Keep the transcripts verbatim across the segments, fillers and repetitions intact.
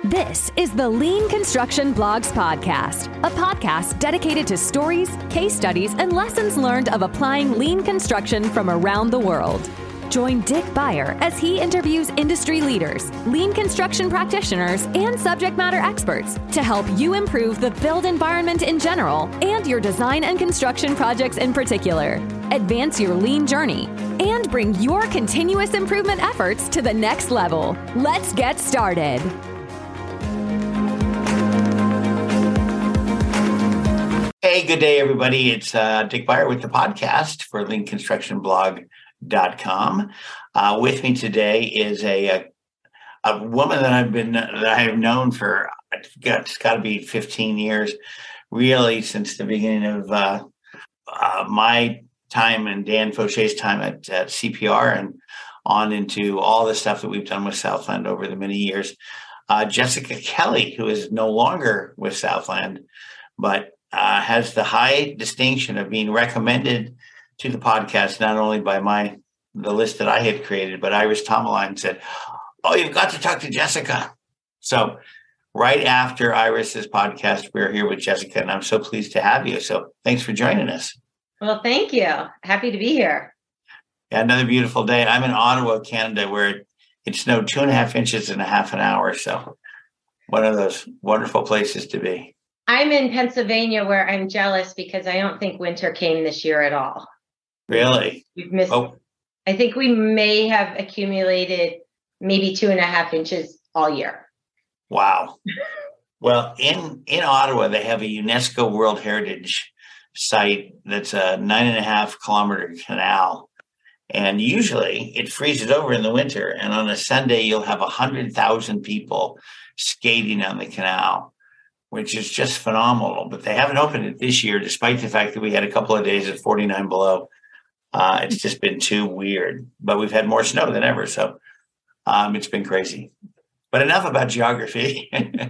This is the Lean Construction Blogs Podcast, a podcast dedicated to stories, case studies, and lessons learned of applying lean construction from around the world. Join Dick Beyer as he interviews industry leaders, lean construction practitioners, and subject matter experts to help you improve the build environment in general and your design and construction projects in particular, advance your lean journey, and bring your continuous improvement efforts to the next level. Let's get started. Hey, good day, everybody. It's uh, Dick Beyer with the podcast for lean construction blog dot com. Uh, with me today is a, a a woman that I've been that I have known for it's got to be fifteen years, really, since the beginning of uh, uh, my time and Dan Faucher's time at, at C P R and on into all the stuff that we've done with Southland over the many years. Uh, Jessica Kelly, who is no longer with Southland, but Uh, has the high distinction of being recommended to the podcast, not only by my the list that I had created, but Iris Tomaline said, "Oh, you've got to talk to Jessica." So right after Iris's podcast, we're here with Jessica, and I'm so pleased to have you. So thanks for joining us. Well, thank you. Happy to be here. Yeah, another beautiful day. I'm in Ottawa, Canada, where it, it snowed two and a half inches in a half an hour. So one of those wonderful places to be. I'm in Pennsylvania, where I'm jealous because I don't think winter came this year at all. Really? We've missed. Oh. I think we may have accumulated maybe two and a half inches all year. Wow. Well, in, in Ottawa, they have a UNESCO World Heritage site that's a nine and a half kilometer canal. And usually it freezes over in the winter. And on a Sunday, you'll have one hundred thousand people skating on the canal, which is just phenomenal. But they haven't opened it this year, despite the fact that we had a couple of days at forty-nine below. Uh, it's just been too weird. But we've had more snow than ever, so um, it's been crazy. But enough about geography.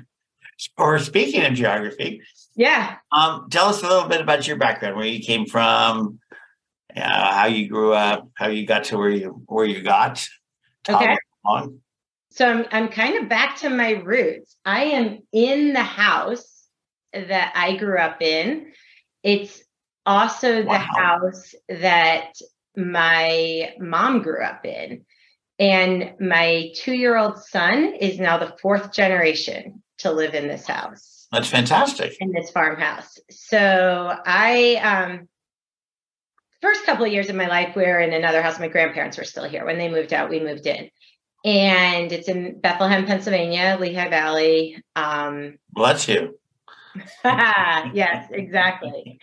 Or speaking of geography, yeah, um, tell us a little bit about your background, where you came from, uh, how you grew up, how you got to where you where you got. Okay. On. So I'm I'm kind of back to my roots. I am in the house that I grew up in. It's also the Wow. house that my mom grew up in. And my two-year-old son is now the fourth generation to live in this house. That's fantastic. In this farmhouse. So I, um, first couple of years of my life, we were in another house. My grandparents were still here. When they moved out, we moved in. And it's in Bethlehem, Pennsylvania, Lehigh Valley. Um, Bless you. yes, exactly.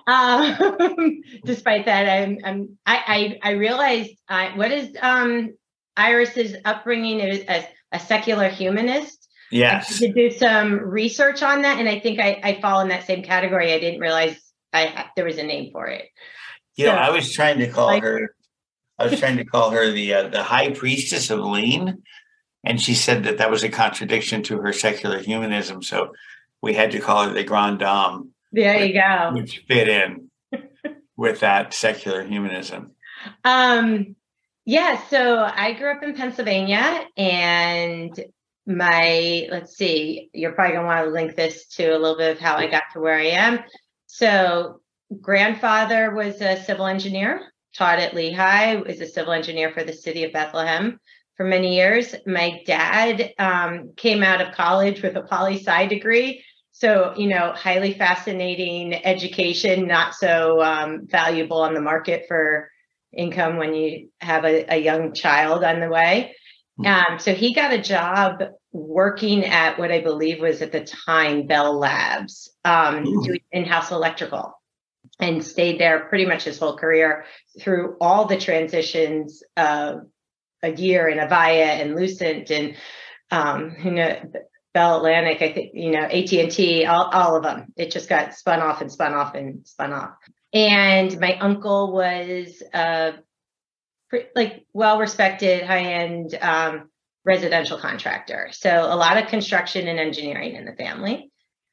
Um, despite that, I'm, I'm, I, I, I realized I, what is um, Iris's upbringing is as a secular humanist. Yes. I had to do some research on that, and I think I, I fall in that same category. I didn't realize I there was a name for it. You know, So, I was trying to call like, her. I was trying to call her the uh, the high priestess of lean, and she said that that was a contradiction to her secular humanism. So we had to call her the Grande Dame. There which, you go. Which fit in with that secular humanism. Um, yeah. So I grew up in Pennsylvania, and my let's see, you're probably gonna want to link this to a little bit of how I got to where I am. So grandfather was a civil engineer. Taught at Lehigh, was a civil engineer for the city of Bethlehem for many years. My dad um, came out of college with a poli-sci degree. So, you know, highly fascinating education, not so um, valuable on the market for income when you have a, a young child on the way. Um, so he got a job working at what I believe was at the time Bell Labs, um, doing in-house electrical. And stayed there pretty much his whole career through all the transitions of a year in Avaya and Lucent and, um, you know, Bell Atlantic, I think, you know, A T and T, all, all of them. It just got spun off and spun off and spun off. And my uncle was a like well-respected, high-end um, residential contractor. So a lot of construction and engineering in the family.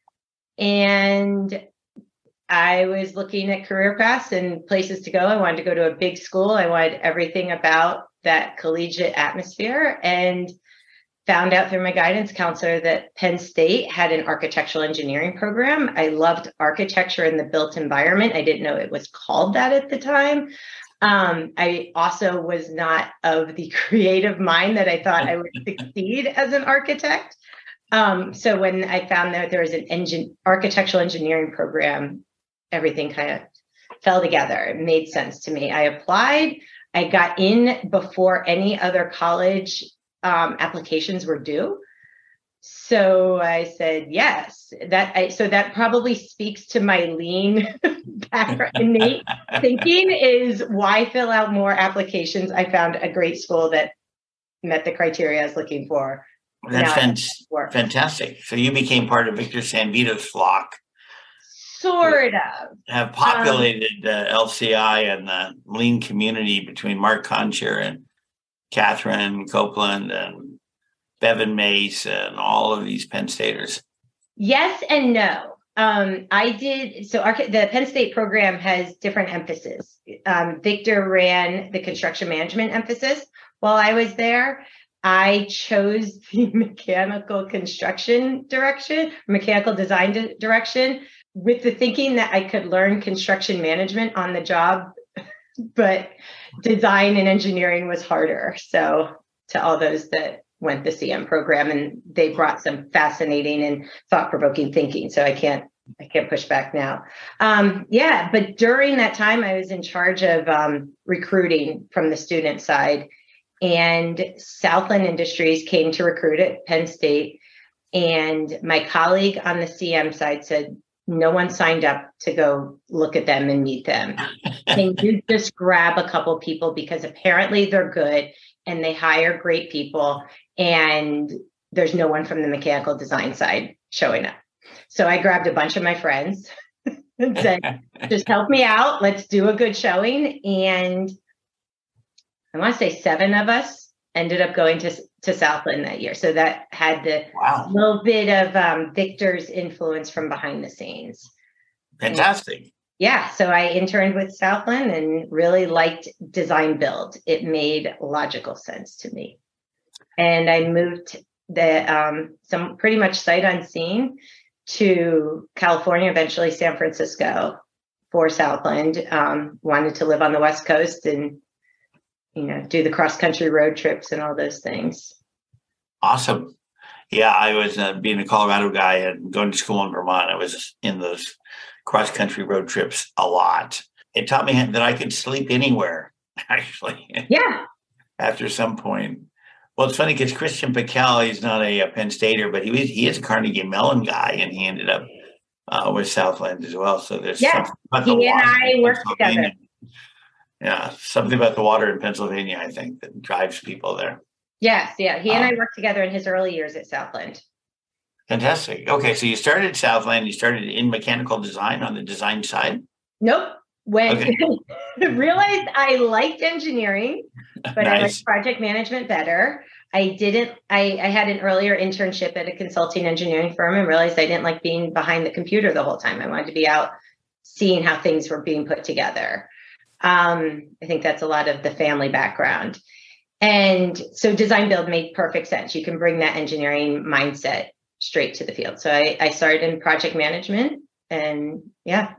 And I was looking at career paths and places to go. I wanted to go to a big school. I wanted everything about that collegiate atmosphere, and found out through my guidance counselor that Penn State had an architectural engineering program. I loved architecture in the built environment. I didn't know it was called that at the time. Um, I also was not of the creative mind that I thought I would succeed as an architect. Um, so when I found that there was an engine architectural engineering program, everything kind of fell together. It made sense to me. I applied. I got in before any other college um, applications were due. So I said yes. That I, so that probably speaks to my lean background, innate thinking is why fill out more applications. I found a great school that met the criteria I was looking for. That's fan- fantastic. So you became part of Victor Sanvito's flock. Sort of. Have populated um, uh, L C I and the lean community between Mark Concher and Catherine Copeland and Bevan Mace and all of these Penn Staters. Yes and no. Um, I did. So our, the Penn State program has different emphasis. Um, Victor ran the construction management emphasis while I was there. I chose the mechanical construction direction, mechanical design di- direction, with the thinking that I could learn construction management on the job, but design and engineering was harder. So to all those that went the C M program, and they brought some fascinating and thought-provoking thinking. So I can't, I can't push back now. Um, yeah, but during that time, I was in charge of um, recruiting from the student side. And Southland Industries came to recruit at Penn State. And my colleague on the C M side said, no one signed up to go look at them and meet them. Can you just grab a couple people, because apparently they're good and they hire great people, and there's no one from the mechanical design side showing up. So I grabbed a bunch of my friends and said, just help me out. Let's do a good showing. And I want to say seven of us ended up going to, to Southland that year. So that had the wow. little bit of um, Victor's influence from behind the scenes. Fantastic. And yeah. So I interned with Southland and really liked design build. It made logical sense to me. And I moved the um, some pretty much sight unseen to California, eventually San Francisco for Southland. Um, wanted to live on the West Coast and you know, do the cross-country road trips and all those things. Awesome. Yeah, I was uh, being a Colorado guy and going to school in Vermont. I was in those cross-country road trips a lot. It taught me that I could sleep anywhere, actually. Yeah. After some point. Well, it's funny because Christian Piquel, he's not a, a Penn Stater, but he was, he is a Carnegie Mellon guy, and he ended up uh, with Southland as well. So there's yeah. something about the he and water I worked together. Yeah, something about the water in Pennsylvania, I think, that drives people there. Yes, yeah. He and um, I worked together in his early years at Southland. Fantastic. Okay, so you started at Southland. You started in mechanical design on the design side? Nope. When okay. realized I liked engineering, but nice. I liked project management better. I didn't, I, I had an earlier internship at a consulting engineering firm and realized I didn't like being behind the computer the whole time. I wanted to be out seeing how things were being put together. Um, I think that's a lot of the family background. And so design build made perfect sense. You can bring that engineering mindset straight to the field. So I, I started in project management and yeah,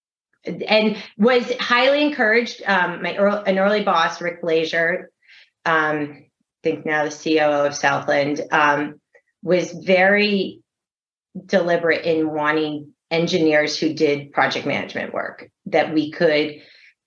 and was highly encouraged. Um, my early, an early boss, Rick Blazier, um, I think now the C O O of Southland, um, was very deliberate in wanting engineers who did project management work, that we could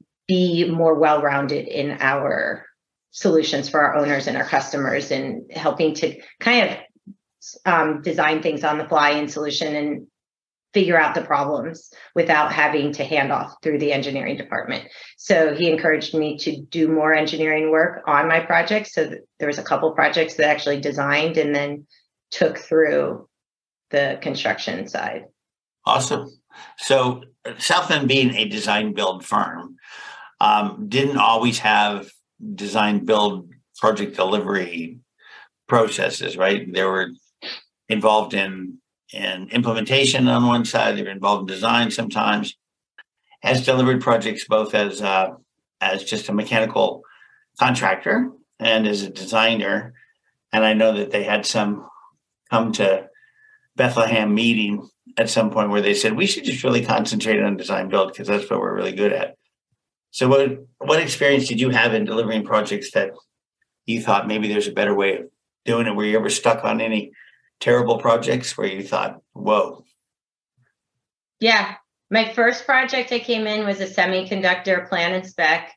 be more well-rounded in our solutions for our owners and our customers, and helping to kind of um, design things on the fly in solution and figure out the problems without having to hand off through the engineering department. So he encouraged me to do more engineering work on my projects. So there was a couple projects that actually designed and then took through the construction side. Awesome. So Southland, being a design build firm, um, didn't always have design build project delivery processes, right? They were involved in, in implementation on one side, they were involved in design sometimes. Has delivered projects both as uh, as just a mechanical contractor and as a designer. And I know that they had some come to Bethlehem meeting at some point where they said, we should just really concentrate on design build because that's what we're really good at. So what, what experience did you have in delivering projects that you thought maybe there's a better way of doing it? Were you ever stuck on any terrible projects where you thought, whoa? Yeah. My first project I came in was a semiconductor plan and spec.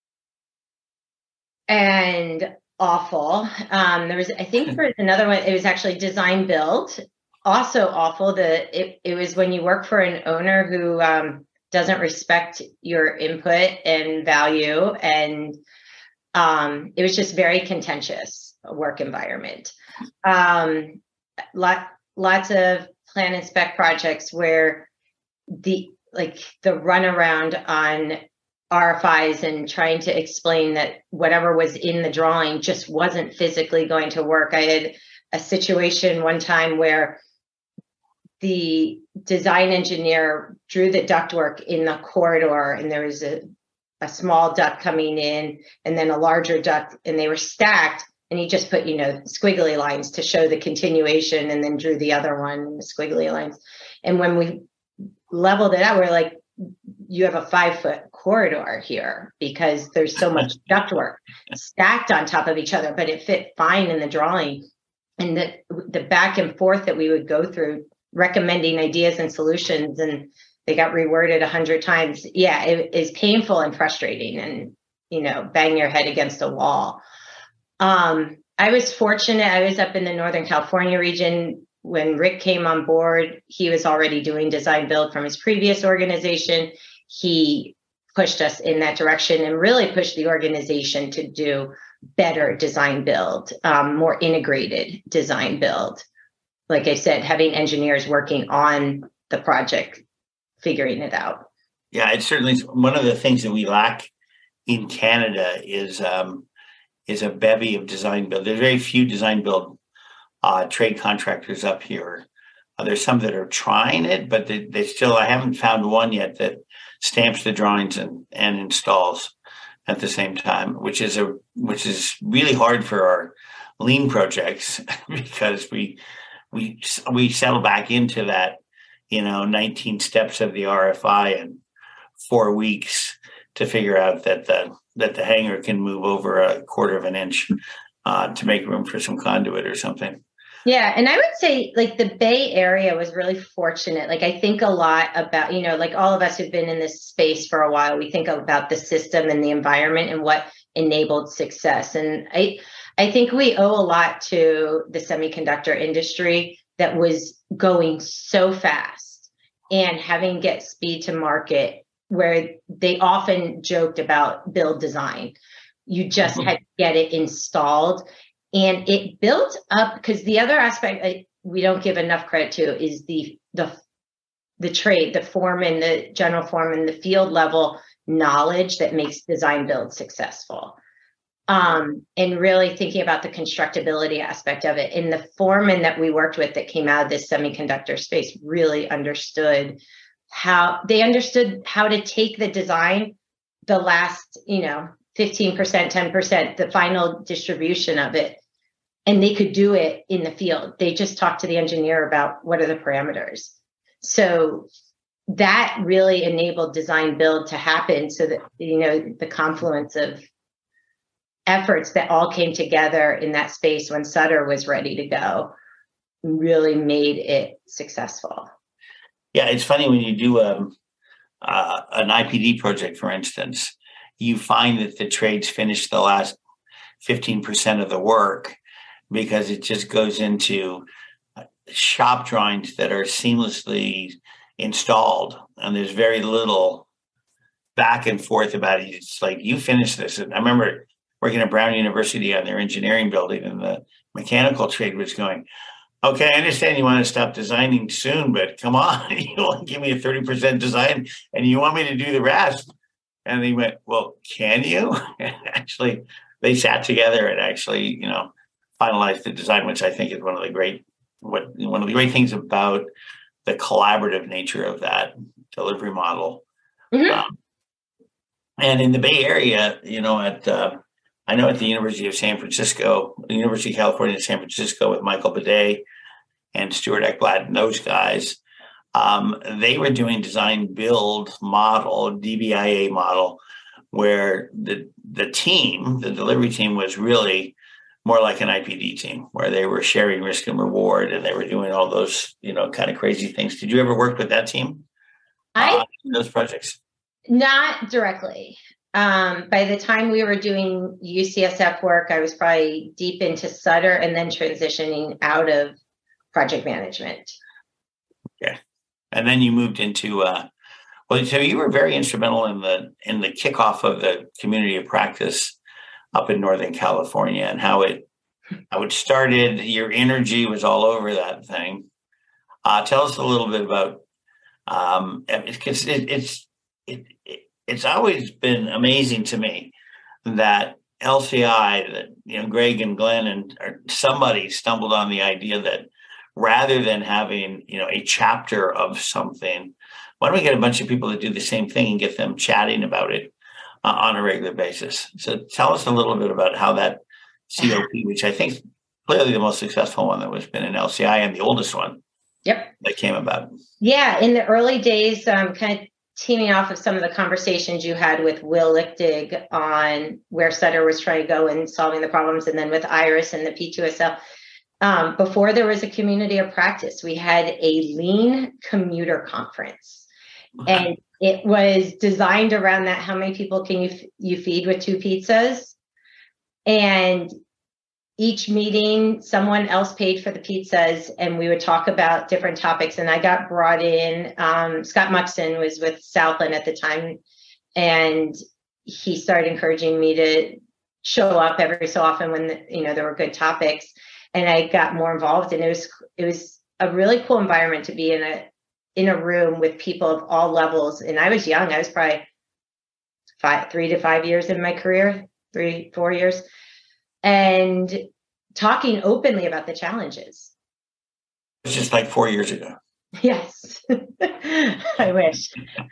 And awful. Um, there was, I think there was another one, it was actually design build. Also awful. The it, it was when you work for an owner who um, doesn't respect your input and value. And um, it was just very contentious work environment. Um, lot, lots of plan and spec projects where the like the runaround on R F Is and trying to explain that whatever was in the drawing just wasn't physically going to work. I had a situation one time where the design engineer drew the ductwork in the corridor, and there was a, a small duct coming in and then a larger duct, and they were stacked. And he just put, you know, squiggly lines to show the continuation, and then drew the other one in the squiggly lines. And when we leveled it out, we're like, you have a five foot corridor here because there's so much ductwork stacked on top of each other, but it fit fine in the drawing. And the, the back and forth that we would go through recommending ideas and solutions, and they got reworded a hundred times. Yeah, it is painful and frustrating, and, you know, bang your head against a wall. Um, I was fortunate. I was up in the Northern California region. When Rick came on board, he was already doing design build from his previous organization. He pushed us in that direction and really pushed the organization to do better design build, um, more integrated design build. Like I said, having engineers working on the project, figuring it out. Yeah, it's certainly one of the things that we lack in Canada is um, is a bevy of design build. There's very few design build uh, trade contractors up here. Uh, there's some that are trying it, but they, they still, I haven't found one yet that stamps the drawings and, and installs at the same time, which is a which is really hard for our lean projects because we we we settle back into that, you know, nineteen steps of the R F I in four weeks to figure out that the that the hanger can move over a quarter of an inch uh, to make room for some conduit or something. Yeah. And I would say like the Bay Area was really fortunate. Like I think a lot about, you know, like all of us who've been in this space for a while, we think about the system and the environment and what enabled success. And I, I think we owe a lot to the semiconductor industry that was going so fast and having get speed to market, where they often joked about build design. You just mm-hmm. had to get it installed. And it built up, because the other aspect I, we don't give enough credit to is the the the trade, the foreman, the general foreman, the field level knowledge that makes design build successful. Um, and really thinking about the constructability aspect of it. And the foreman that we worked with that came out of this semiconductor space really understood how they understood how to take the design, the last, you know, fifteen percent, ten percent, the final distribution of it. And they could do it in the field. They just talked to the engineer about what are the parameters. So that really enabled design build to happen, so that, you know, the confluence of efforts that all came together in that space when Sutter was ready to go really made it successful. Yeah, it's funny when you do um, uh, an I P D project, for instance, you find that the trades finish the last fifteen percent of the work because it just goes into shop drawings that are seamlessly installed. And there's very little back and forth about it. It's like, you finish this. And I remember working at Brown University on their engineering building, and the mechanical trade was going, okay, I understand you want to stop designing soon, but come on, you want to give me a thirty percent design and you want me to do the rest. And they went, well, can you? And actually, they sat together and actually, you know, finalized the design, which I think is one of the great, what one of the great things about the collaborative nature of that delivery model. Mm-hmm. Um, and in the Bay Area, you know, at uh, I know at the University of San Francisco, the University of California in San Francisco with Michael Bidet and Stuart Ekblad and those guys, um, they were doing design build model, D B I A model, where the the team, the delivery team, was really more like an I P D team, where they were sharing risk and reward, and they were doing all those, you know, kind of crazy things. Did you ever work with that team? I uh, those projects? Not directly. Um, by the time we were doing U C S F work, I was probably deep into Sutter and then transitioning out of project management. Okay, and then you moved into. Uh, well, so you were very instrumental in the in the kickoff of the community of practice up in Northern California, and how it how it started. Your energy was all over that thing. Uh, tell us a little bit about. Um, it's it, it's it, it, it's always been amazing to me that L C I, that you know, Greg and Glenn and or somebody stumbled on the idea that rather than having you know a chapter of something, why don't we get a bunch of people to do the same thing and get them chatting about it uh, on a regular basis? So tell us a little bit about how that C O P, which I think is clearly the most successful one that was been in L C I and the oldest one. Yep. That came about. Yeah. In the early days, um, kind of teaming off of some of the conversations you had with Will Lichtig on where Sutter was trying to go and solving the problems, and then with Iris and the P two S L. Um, before there was a community of practice, we had a lean commuter conference. And it was designed around that. How many people can you you feed with two pizzas? And each meeting, someone else paid for the pizzas, and we would talk about different topics. And I got brought in. Um, Scott Muxon was with Southland at the time, and he started encouraging me to show up every so often when the, you know there were good topics. And I got more involved, and it was it was a really cool environment to be in a in a room with people of all levels. And I was young; I was probably five, three to five years in my career, three, four years, and talking openly about the challenges. It's just like four years ago. Yes, I wish.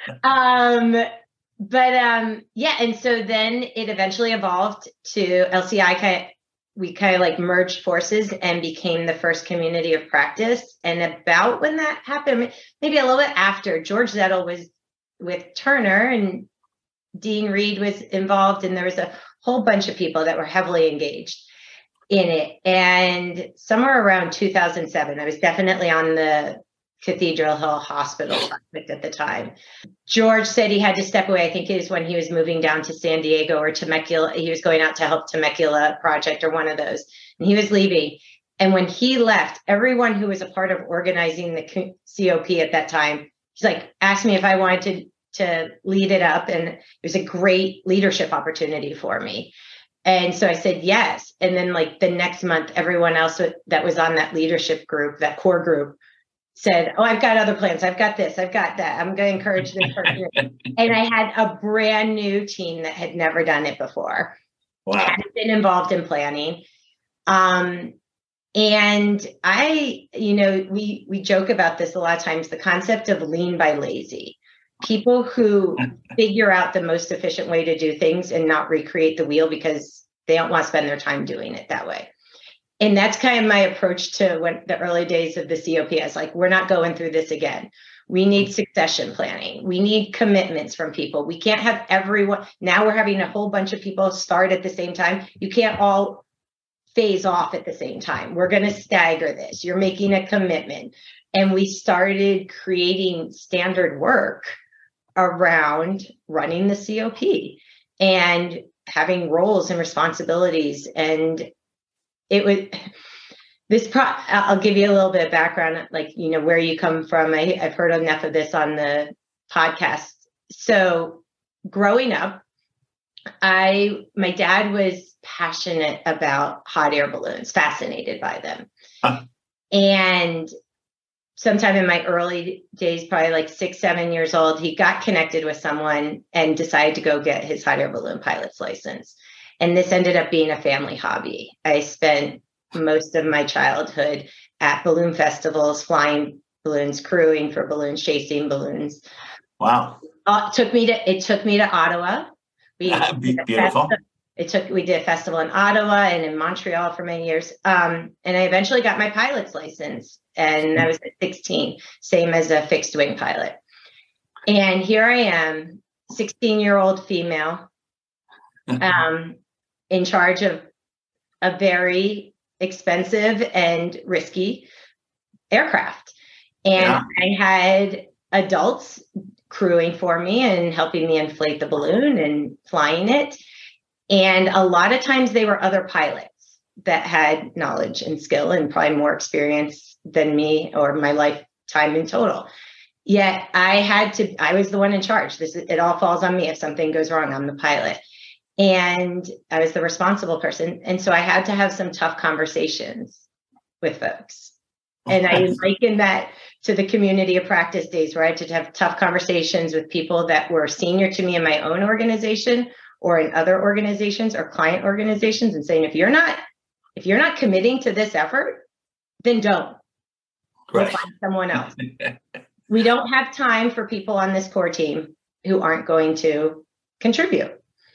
um, but um, yeah, and so then it eventually evolved to L C I. Kind of, we kind of like merged forces and became the first community of practice. And about when that happened, maybe a little bit after, George Zettel was with Turner and Dean Reed was involved, and there was a whole bunch of people that were heavily engaged in it. And somewhere around two thousand seven, I was definitely on the Cathedral Hill Hospital project at the time. George said he had to step away. I think it was when he was moving down to San Diego or Temecula. He was going out to help Temecula project or one of those. And he was leaving. And when he left, everyone who was a part of organizing the C O P at that time, he's like, asked me if I wanted to, to lead it up. And it was a great leadership opportunity for me. And so I said, yes. And then like the next month, everyone else that was on that leadership group, that core group, said, oh, I've got other plans. I've got this. I've got that. I'm going to encourage this person. And I had a brand new team that had never done it before. Wow. Hadn't been involved in planning. Um, and I, you know, we, we joke about this a lot of times, the concept of lean by lazy. People who figure out the most efficient way to do things and not recreate the wheel because they don't want to spend their time doing it that way. And that's kind of my approach to when the early days of the C O P. I was like, we're not going through this again. We need succession planning. We need commitments from people. We can't have everyone. Now we're having a whole bunch of people start at the same time. You can't all phase off at the same time. We're going to stagger this. You're making a commitment. And we started creating standard work around running the C O P and having roles and responsibilities. And it was this pro I'll give you a little bit of background, like, you know, where you come from. I, I've heard enough of this on the podcast. So growing up, I, my dad was passionate about hot air balloons, fascinated by them. Huh. And sometime in my early days, probably like six, seven years old, he got connected with someone and decided to go get his hot air balloon pilot's license. And this ended up being a family hobby. I spent most of my childhood at balloon festivals, flying balloons, crewing for balloons, chasing balloons. Wow. Uh, it took me to, it took me to Ottawa. We, Beautiful. it took, we did a festival in Ottawa and in Montreal for many years. Um, and I eventually got my pilot's license, and I was at sixteen, same as a fixed wing pilot. And here I am, sixteen year old female, um, in charge of a very expensive and risky aircraft. And yeah. I had adults crewing for me and helping me inflate the balloon and flying it. And a lot of times they were other pilots that had knowledge and skill and probably more experience than me or my lifetime in total. Yet I had to, I was the one in charge. This is, it all falls on me. If something goes wrong, I'm the pilot. And I was the responsible person. And so I had to have some tough conversations with folks. And I liken that to the community of practice days, where I had to have tough conversations with people that were senior to me in my own organization or in other organizations or client organizations, and saying, if you're not, if you're not committing to this effort, then don't. Go right. find someone else. We don't have time for people on this core team who aren't going to contribute.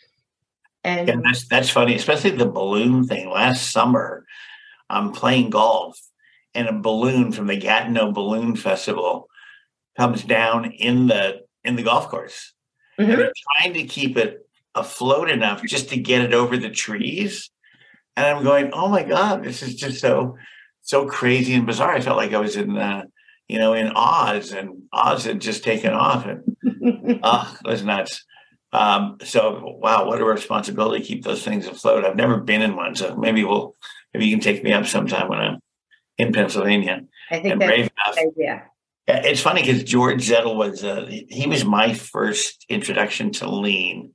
And yeah, that's that's funny, especially the balloon thing. Last summer, I'm playing golf, and a balloon from the Gatineau Balloon Festival comes down in the in the golf course. Mm-hmm. And they're trying to keep it afloat enough just to get it over the trees. And I'm going, oh my God, this is just so so crazy and bizarre. I felt like I was in uh, you know, in Oz, and Oz had just taken off, and oh, it was nuts. Um, so wow, what a responsibility to keep those things afloat. I've never been in one, so maybe we'll maybe you can take me up sometime when I'm in Pennsylvania. I think that's a good idea. Yeah, it's funny because George Zettel was uh, he was my first introduction to lean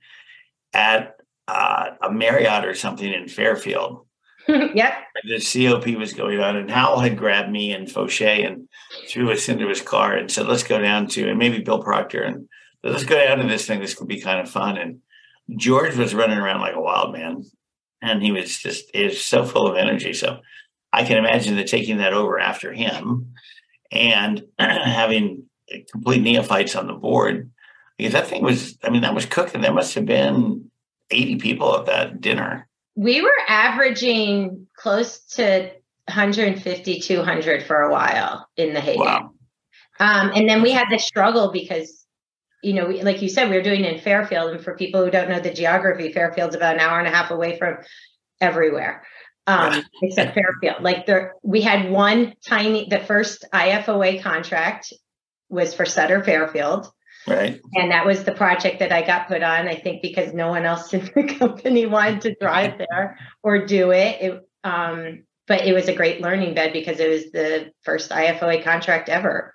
at uh, a Marriott or something in Fairfield. Yep. The C O P was going on, and Howell had grabbed me and Fauché and threw us into his car and said, let's go down to, and maybe Bill Proctor, and let's go down to this thing. This could be kind of fun. And George was running around like a wild man, and he was just, he was so full of energy. So I can imagine that taking that over after him and having complete neophytes on the board, because that thing was, I mean, that was cooking. There must have been eighty people at that dinner. We were averaging close to one fifty, two hundred for a while in the heyday. Wow. Um, and then we had this struggle because, you know, we, like you said, we were doing it in Fairfield. And for people who don't know the geography, Fairfield's about an hour and a half away from everywhere, um, except Fairfield. Like there, we had one tiny, the first I F O A contract was for Sutter Fairfield. Right. And that was the project that I got put on, I think, because no one else in the company wanted to drive there or do it. it um, but it was a great learning bed because it was the first I F O A contract ever.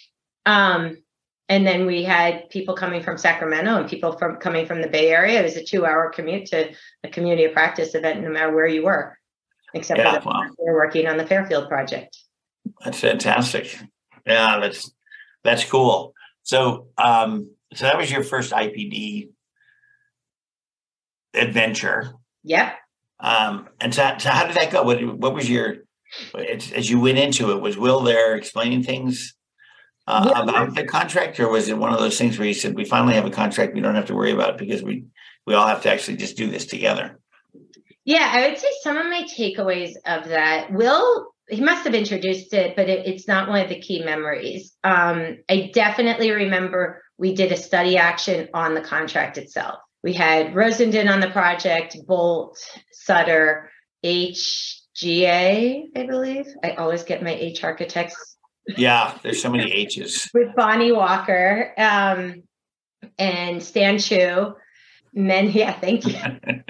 Um, and then we had people coming from Sacramento and people from coming from the Bay Area. It was a two hour commute to a community of practice event, no matter where you were, except yeah, for the wow. we were working on the Fairfield project. That's fantastic. Yeah, that's, that's cool. So, um, so that was your first I P D adventure. Yep. Um, and so, so how did that go? What, what was your, as you went into it, was Will there explaining things uh, yeah. about the contract, or was it one of those things where you said, we finally have a contract, we don't have to worry about it because we, we all have to actually just do this together? Yeah, I would say some of my takeaways of that, Will, he must have introduced it, but it, it's not one of the key memories. Um, I definitely remember we did a study action on the contract itself. We had Rosendin on the project, Bolt, Sutter, H G A, I believe. I always get my H architects. Yeah, there's so many H's. With Bonnie Walker um, and Stan Chu. Men, yeah, thank you.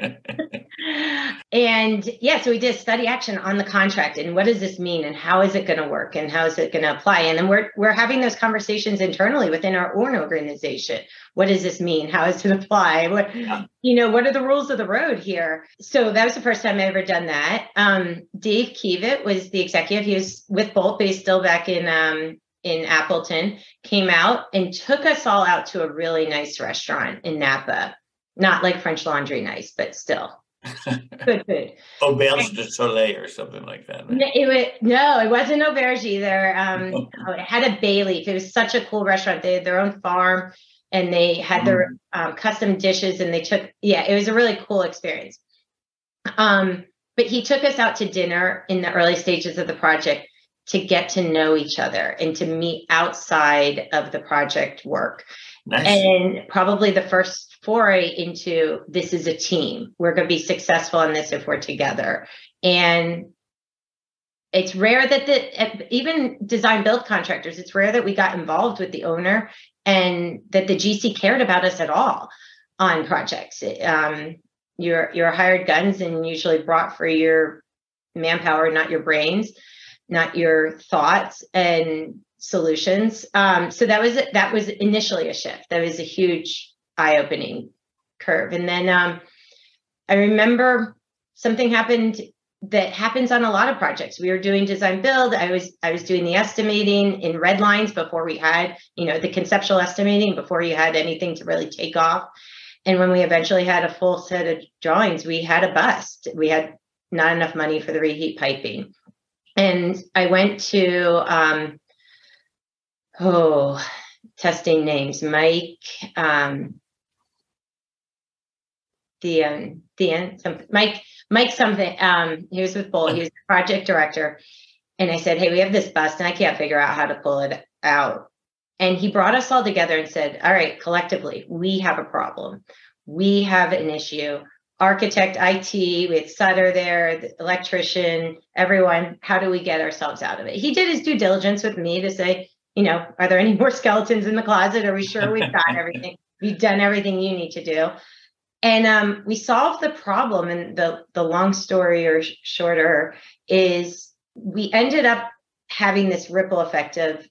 And yeah, so we did a study action on the contract and what does this mean and how is it going to work and how is it going to apply? And then we're we're having those conversations internally within our own organization. What does this mean? How does it apply? What, yeah. you know, what are the rules of the road here? So that was the first time I ever done that. Um, Dave Kiewit was the executive. He was with Bolt, but he's still back in um, in Appleton, came out and took us all out to a really nice restaurant in Napa. Not like French Laundry nice, but still good food. Auberge de Soleil or something like that. Right? It was, no, it wasn't Auberge either. Um, oh, it had a bay leaf. It was such a cool restaurant. They had their own farm and they had their um, custom dishes and they took, yeah, it was a really cool experience. Um, but he took us out to dinner in the early stages of the project to get to know each other and to meet outside of the project work. Nice. And probably the first foray into this is a team. We're going to be successful in this if we're together. And it's rare that the even design build contractors, it's rare that we got involved with the owner and that the G C cared about us at all on projects. Um, you're you're hired guns and usually brought for your manpower, not your brains, not your thoughts and solutions. Um, so that was that was initially a shift. That was a huge eye-opening curve. And then um, I remember something happened that happens on a lot of projects. We were doing design build. I was I was doing the estimating in red lines before we had, you know, the conceptual estimating before you had anything to really take off. And when we eventually had a full set of drawings, we had a bust. We had not enough money for the reheat piping. And I went to, um, oh, testing names, Mike, um, the, um, the, some, Mike, Mike something, um, he was with Bull, he was the project director. And I said, hey, we have this bust and I can't figure out how to pull it out. And he brought us all together and said, all right, collectively, we have a problem. We have an issue. Architect, I T, we had Sutter there, the electrician, everyone, how do we get ourselves out of it? He did his due diligence with me to say, you know, are there any more skeletons in the closet? Are we sure we've got everything? We've done everything you need to do. And um, we solved the problem. And the, the long story or sh- shorter is we ended up having this ripple effect of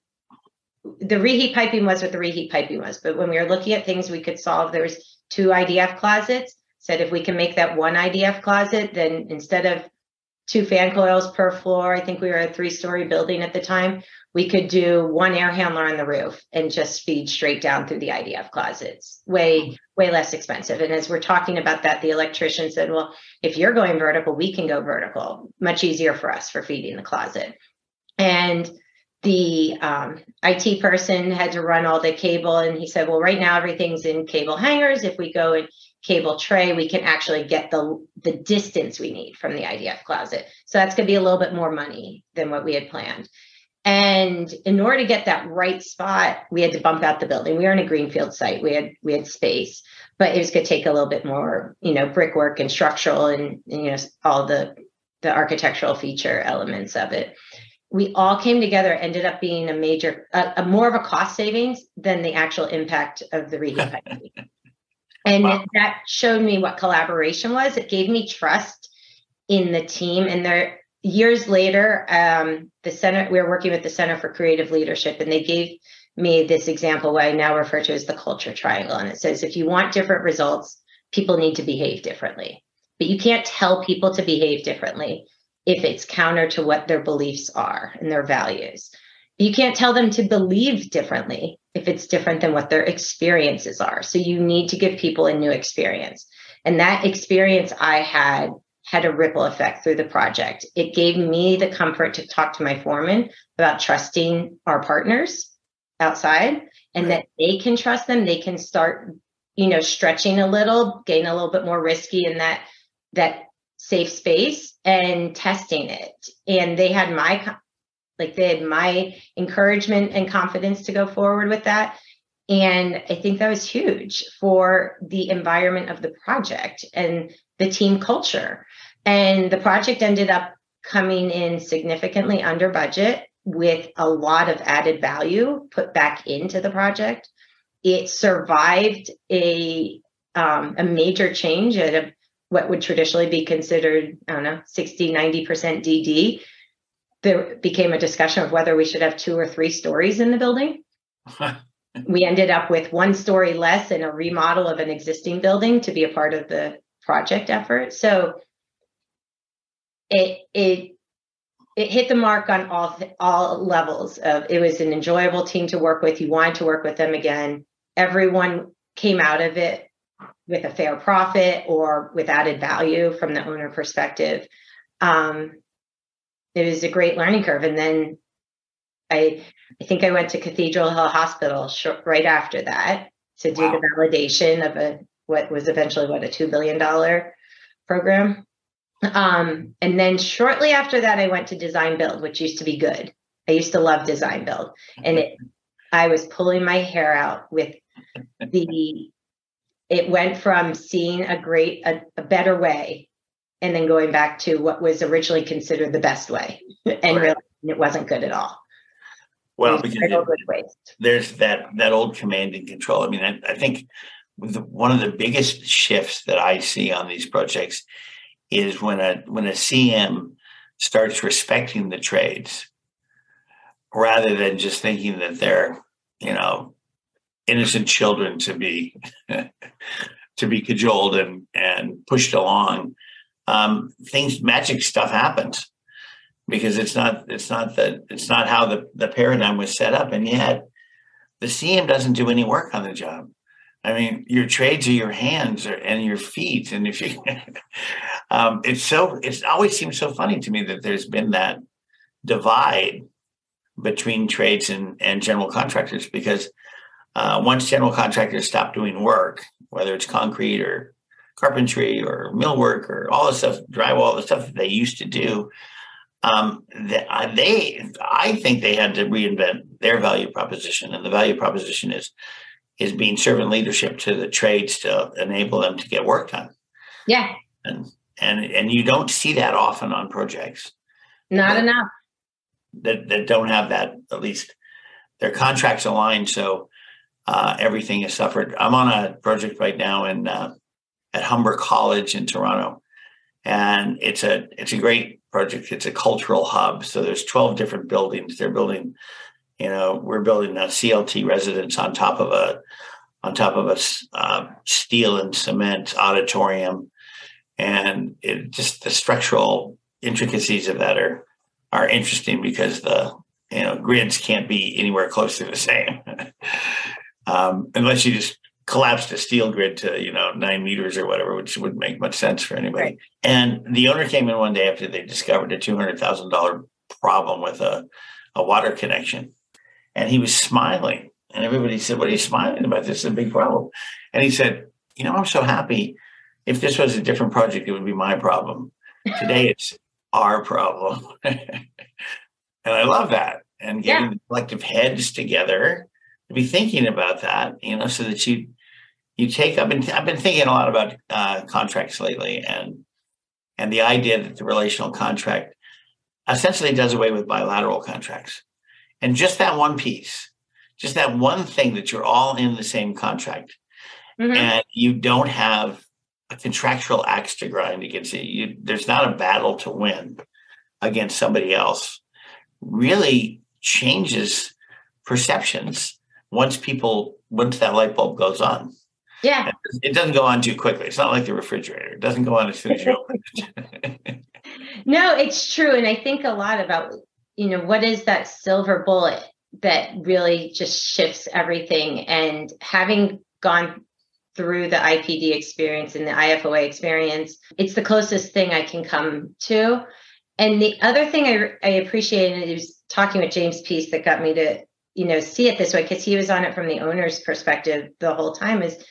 the reheat piping was what the reheat piping was. But when we were looking at things we could solve, there was two I D F closets. Said if we can make that one I D F closet, then instead of two fan coils per floor, I think we were a three-story building at the time, we could do one air handler on the roof and just feed straight down through the I D F closets. Way, way less expensive. And as we're talking about that, the electrician said, well, if you're going vertical, we can go vertical. Much easier for us for feeding the closet. And the um, I T person had to run all the cable. And he said, well, right now everything's in cable hangers. If we go in cable tray, we can actually get the the distance we need from the I D F closet. So that's going to be a little bit more money than what we had planned. And in order to get that right spot, we had to bump out the building. We were in a greenfield site. We had we had space, but it was going to take a little bit more, you know, brickwork and structural and, and you know all the the architectural feature elements of it. We all came together, ended up being a major, a, a more of a cost savings than the actual impact of the reheat piping. And wow. That showed me what collaboration was. It gave me trust in the team. And there, years later, um, the center, we were working with the Center for Creative Leadership, and they gave me this example, what I now refer to as the culture triangle. And it says, if you want different results, people need to behave differently. But you can't tell people to behave differently if it's counter to what their beliefs are and their values. You can't tell them to believe differently if it's different than what their experiences are. So you need to give people a new experience. And that experience I had had a ripple effect through the project. It gave me the comfort to talk to my foreman about trusting our partners outside, and right. that they can trust them. They can start, you know, stretching a little, getting a little bit more risky in that, that safe space and testing it. And they had my Like they had my encouragement and confidence to go forward with that. And I think that was huge for the environment of the project and the team culture. And the project ended up coming in significantly under budget with a lot of added value put back into the project. It survived a, um, a major change at a, what would traditionally be considered, I don't know, sixty, ninety percent D D. There became a discussion of whether we should have two or three stories in the building. We ended up with one story less and a remodel of an existing building to be a part of the project effort. So it it it hit the mark on all all levels of, it was an enjoyable team to work with. You wanted to work with them again. Everyone came out of it with a fair profit or with added value from the owner perspective. Um, It was a great learning curve. And then I I think I went to Cathedral Hill Hospital short, right after that to do wow. the validation of a what was eventually, what, a two billion dollars program. Um, and then shortly after that, I went to design build, which used to be good. I used to love design build, and it, I was pulling my hair out with the, it went from seeing a great, a, a better way, and then going back to what was originally considered the best way, and Right. realizing it wasn't good at all. Well, It was because riddled it- with waste. there's that that old command and control. I mean, I, I think the, one of the biggest shifts that I see on these projects is when a when a C M starts respecting the trades rather than just thinking that they're, you know, innocent children to be to be cajoled and and pushed along. Um, things, magic stuff happens because it's not it's not the it's not how the, the paradigm was set up, and yet the C M doesn't do any work on the job. I mean, your trades are your hands or, and your feet, and if you, um, it's so it's always seems so funny to me that there's been that divide between trades and, and general contractors, because uh, once general contractors stop doing work, whether it's concrete or carpentry or millwork or all the stuff, drywall, the stuff that they used to do, um, they, they, I think they had to reinvent their value proposition, and the value proposition is is being servant leadership to the trades to enable them to get work done. Yeah, And and and you don't see that often on projects. not But- enough. that, that don't have that, at least their contracts aligned. So uh, everything is suffered. I'm on a project right now in uh, at Humber College in Toronto, and it's a it's a great project. It's a cultural hub. So there's twelve different buildings. They're building, you know, we're building a C L T residence on top of a on top of a uh, steel and cement auditorium, and it just the structural intricacies of that are are interesting because the you know grids can't be anywhere close to the same um, unless you just collapse the steel grid to you know nine meters or whatever, which wouldn't make much sense for anybody. Right. And the owner came in one day after they discovered a two hundred thousand dollar problem with a, a water connection, and he was smiling. And everybody said, "What are you smiling about? This is a big problem." And he said, "You know, I'm so happy. If this was a different project, it would be my problem. Today, it's our problem." And I love that. And getting Yeah. the collective heads together to be thinking about that, you know, so that you you take up. And I've been thinking a lot about uh, contracts lately, and and the idea that the relational contract essentially does away with bilateral contracts, and just that one piece, just that one thing that you're all in the same contract, Mhm. and you don't have a contractual axe to grind against it. You, there's not a battle to win against somebody else. Really changes perceptions once people once that light bulb goes on. Yeah. It doesn't go on too quickly. It's not like the refrigerator. It doesn't go on as soon as you open it. No, it's true. And I think a lot about, you know, what is that silver bullet that really just shifts everything? And having gone through the I P D experience and the I F O A experience, it's the closest thing I can come to. And the other thing I, I appreciated is talking with James Peace that got me to, you know, see it this way, because he was on it from the owner's perspective the whole time, is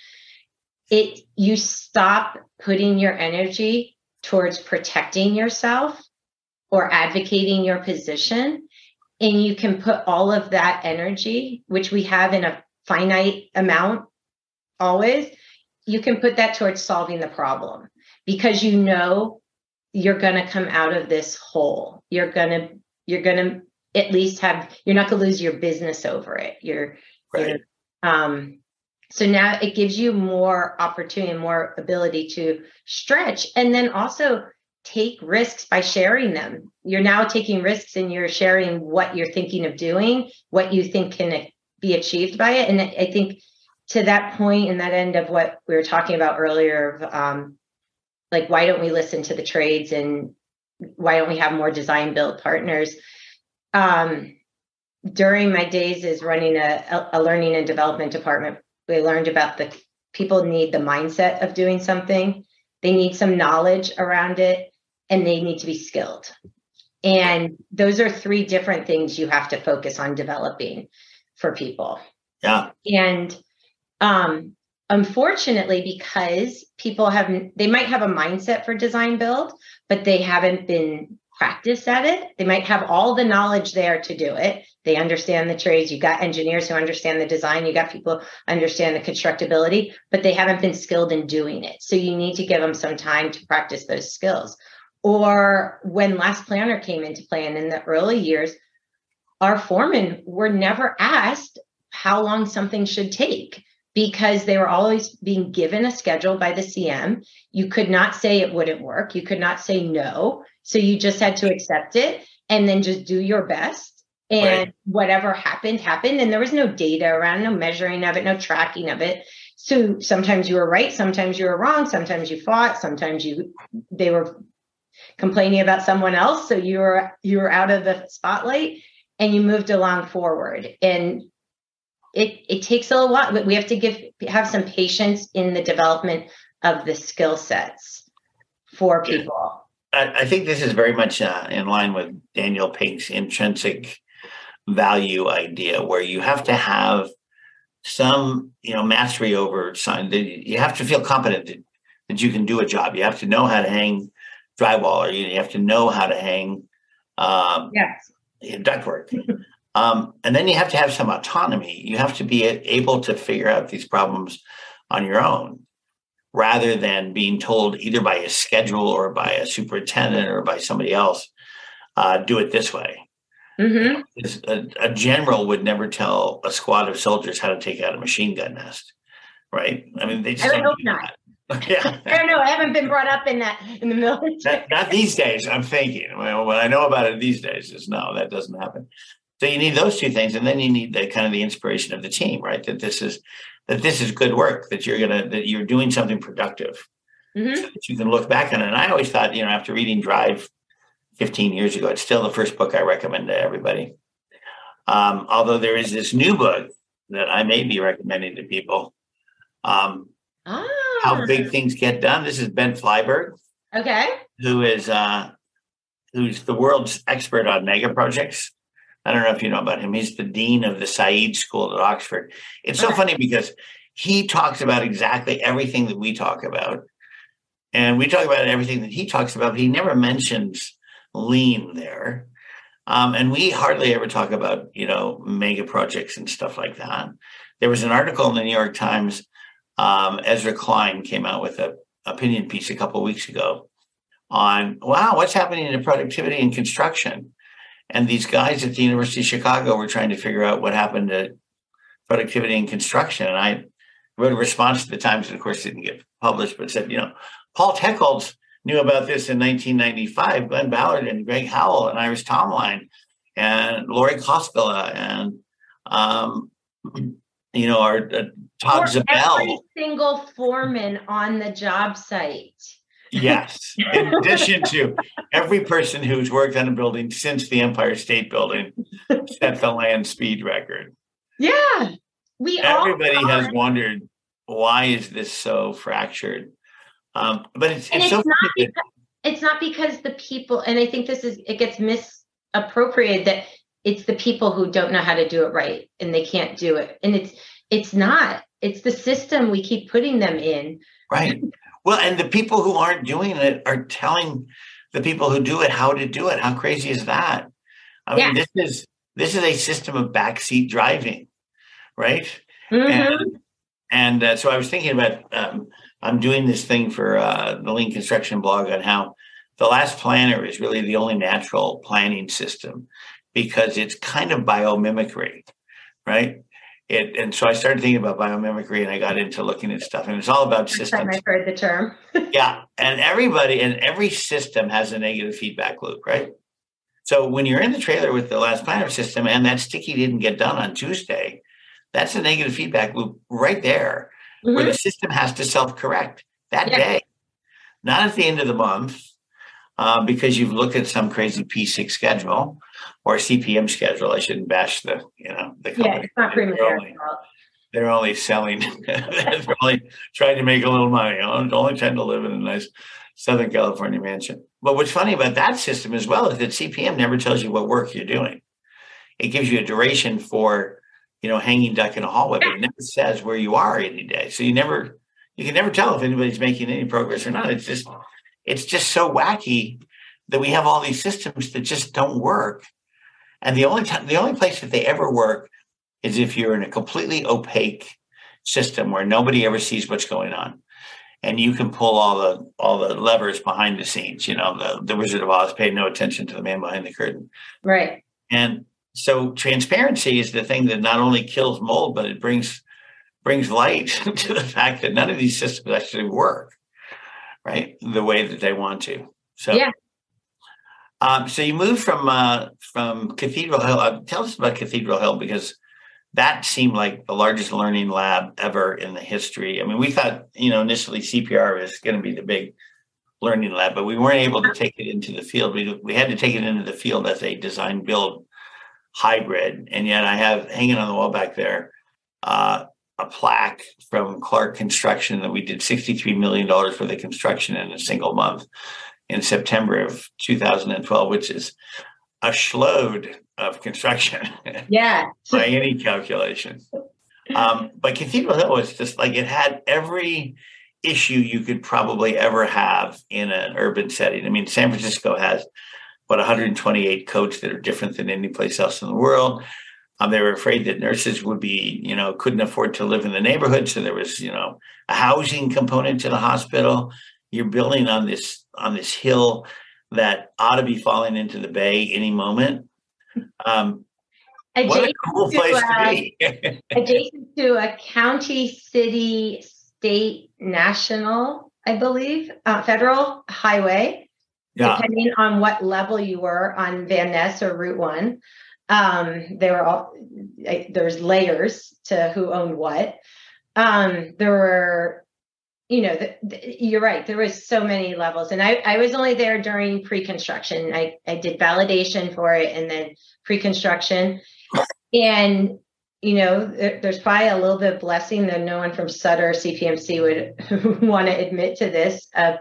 it, you stop putting your energy towards protecting yourself or advocating your position. And you can put all of that energy, which we have in a finite amount always, you can put that towards solving the problem, because you know you're going to come out of this hole. You're going to, you're going to at least have, you're not going to lose your business over it. You're, Right. you're um, so now it gives you more opportunity and more ability to stretch, and then also take risks by sharing them. You're now taking risks and you're sharing what you're thinking of doing, what you think can be achieved by it. And I think to that point and that end of what we were talking about earlier, of um, like, why don't we listen to the trades, and why don't we have more design build partners? Um, during my days as running a, a learning and development department, we learned about the people need the mindset of doing something. They need some knowledge around it, and they need to be skilled. And those are three different things you have to focus on developing for people. Yeah. And um, unfortunately, because people have, they might have a mindset for design build, but they haven't been practiced at it. They might have all the knowledge there to do it. They understand the trades. You got engineers who understand the design. You got people who understand the constructability, but they haven't been skilled in doing it. So you need to give them some time to practice those skills. Or when Last Planner came into play, and in the early years, our foremen were never asked how long something should take, because they were always being given a schedule by the C M. You could not say it wouldn't work. You could not say no. So you just had to accept it and then just do your best. And right. whatever happened, happened. And there was no data around, no measuring of it, no tracking of it. So sometimes you were right. Sometimes you were wrong. Sometimes you fought. Sometimes you, they were complaining about someone else. So you were, you were out of the spotlight and you moved along forward. And it, it takes a little while, but we have to give, have some patience in the development of the skill sets for people. I, I think this is very much uh, in line with Daniel Pink's intrinsic value idea, where you have to have some, you know, mastery over sign. You have to feel competent that, that you can do a job. You have to know how to hang drywall, or you have to know how to hang um, yes. ductwork. um, and then you have to have some autonomy. You have to be able to figure out these problems on your own, rather than being told either by a schedule or by a superintendent or by somebody else, uh, do it this way. Mm-hmm. A, a general would never tell a squad of soldiers how to take out a machine gun nest, right? I mean, they just I would don't hope do not. That. Yeah. I don't know. I haven't been brought up in that in the military. Not, not these days. I'm thinking. Well, what I know about it these days is no, that doesn't happen. So you need those two things, and then you need the kind of the inspiration of the team, right? That this is that this is good work. That you're gonna that you're doing something productive. Mm-hmm. So that you can look back on it. And I always thought, you know, after reading Drive fifteen years ago, it's still the first book I recommend to everybody. Um, although there is this new book that I may be recommending to people. Um, ah. How Big Things Get Done. This is Ben Flyberg. Okay. Who is uh, who's the world's expert on mega projects. I don't know if you know about him. He's the dean of the Said School at Oxford. It's so okay. funny because he talks about exactly everything that we talk about. And we talk about everything that he talks about, but he never mentions lean there. Um, and we hardly ever talk about, you know, mega projects and stuff like that. There was an article in the New York Times. Um, Ezra Klein came out with an opinion piece a couple of weeks ago on, wow, what's happening in productivity in construction? And these guys at the University of Chicago were trying to figure out what happened to productivity in construction. And I wrote a response to the Times, and of course didn't get published, but said, you know, Paul Techholz knew about this in nineteen ninety-five. Glenn Ballard and Greg Howell and Iris Tomline and Lori Koskela and, um, you know, our uh, Todd Zabel. Every single foreman on the job site. Yes. In addition to every person who's worked on a building since the Empire State Building set the land speed record. Yeah. We Everybody all has wondered, why is this so fractured? Um, but it's, it's, it's so not because, it's not because the people, and I think this is, it gets misappropriated that it's the people who don't know how to do it right and they can't do it. And it's, it's not, it's the system we keep putting them in. Right. Well, and the people who aren't doing it are telling the people who do it how to do it. How crazy is that? I mean, yeah. this is this is a system of backseat driving, right? Mm-hmm. And, and uh, so I was thinking about, um, I'm doing this thing for uh, the Lean Construction blog on how the Last Planner is really the only natural planning system because it's kind of biomimicry, right? It, and so I started thinking about biomimicry and I got into looking at stuff, and it's all about systems. First time I've heard the term. Yeah. And everybody and every system has a negative feedback loop, right? So when you're in the trailer with the Last Planner system and that sticky didn't get done on Tuesday, that's a negative feedback loop right there, mm-hmm. where the system has to self-correct that yeah. day, not at the end of the month, uh, because you've looked at some crazy P six schedule or C P M schedule. I shouldn't bash the, you know, the company. Yeah, it's not premature. They're only selling, they're only trying to make a little money, only trying to live in a nice Southern California mansion. But what's funny about that system as well is that C P M never tells you what work you're doing. It gives you a duration for you know, hanging duck in a hallway, but it never says where you are any day. So you never, you can never tell if anybody's making any progress or not. It's just, it's just so wacky that we have all these systems that just don't work. And the only time, the only place that they ever work is if you're in a completely opaque system where nobody ever sees what's going on. And you can pull all the all the levers behind the scenes. You know, the, the Wizard of Oz paid no attention to the man behind the curtain. Right. And so transparency is the thing that not only kills mold, but it brings brings light to the fact that none of these systems actually work, right, the way that they want to. So, yeah. Um, so you moved from uh, from Cathedral Hill. Uh, tell us about Cathedral Hill, because that seemed like the largest learning lab ever in the history. I mean, we thought, you know, initially C P R was going to be the big learning lab, but we weren't able to take it into the field. We, we had to take it into the field as a design build hybrid. And yet I have hanging on the wall back there uh, a plaque from Clark Construction that we did sixty-three million dollars worth of construction in a single month in September of two thousand twelve, which is a shload of construction. Yeah. By any calculation. Um, but Cathedral Hill was just like, it had every issue you could probably ever have in an urban setting. I mean, San Francisco has, what, one hundred twenty-eight codes that are different than any place else in the world. Um, they were afraid that nurses would be, you know, couldn't afford to live in the neighborhood. So there was, you know, a housing component to the hospital. You're building on this, on this hill that ought to be falling into the bay any moment. Um, what a cool place to, uh, to be. Adjacent to a county, city, state, national, I believe, uh, federal highway, yeah. Depending on what level you were on Van Ness or Route One. Um, there were all, there's layers to who owned what. Um, there were, you know, the, the, you're right. There was so many levels, and I, I was only there during pre-construction. I, I did validation for it and then pre-construction. And, you know, there, there's probably a little bit of blessing that no one from Sutter C P M C would want to admit to this. Of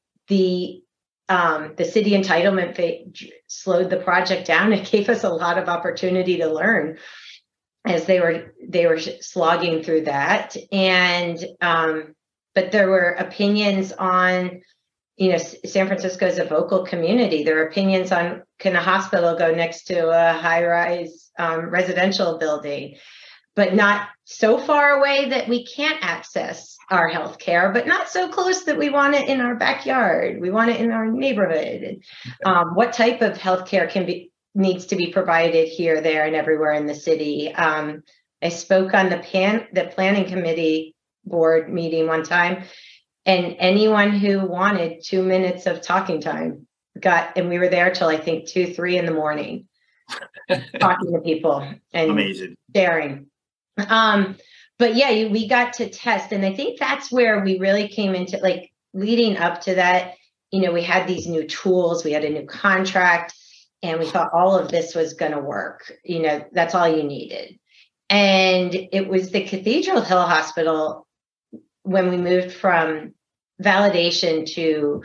the um, the city entitlement fa- slowed the project down. It gave us a lot of opportunity to learn as they were they were slogging through that. And um, but there were opinions on, you know, San Francisco is a vocal community. There are opinions on, can a hospital go next to a high-rise um, residential building, but not so far away that we can't access our health care, but not so close that we want it in our backyard. We want it in our neighborhood. Um, what type of health care can be needs to be provided here, there, and everywhere in the city? Um, I spoke on the pan the planning committee board meeting one time, and anyone who wanted two minutes of talking time got, and we were there till I think two, three in the morning, talking to people and amazing sharing. Um, but yeah, we got to test, and I think that's where we really came into, like, leading up to that. You know, we had these new tools, we had a new contract, and we thought all of this was going to work. You know, that's all you needed. And it was the Cathedral Hill Hospital, when we moved from validation to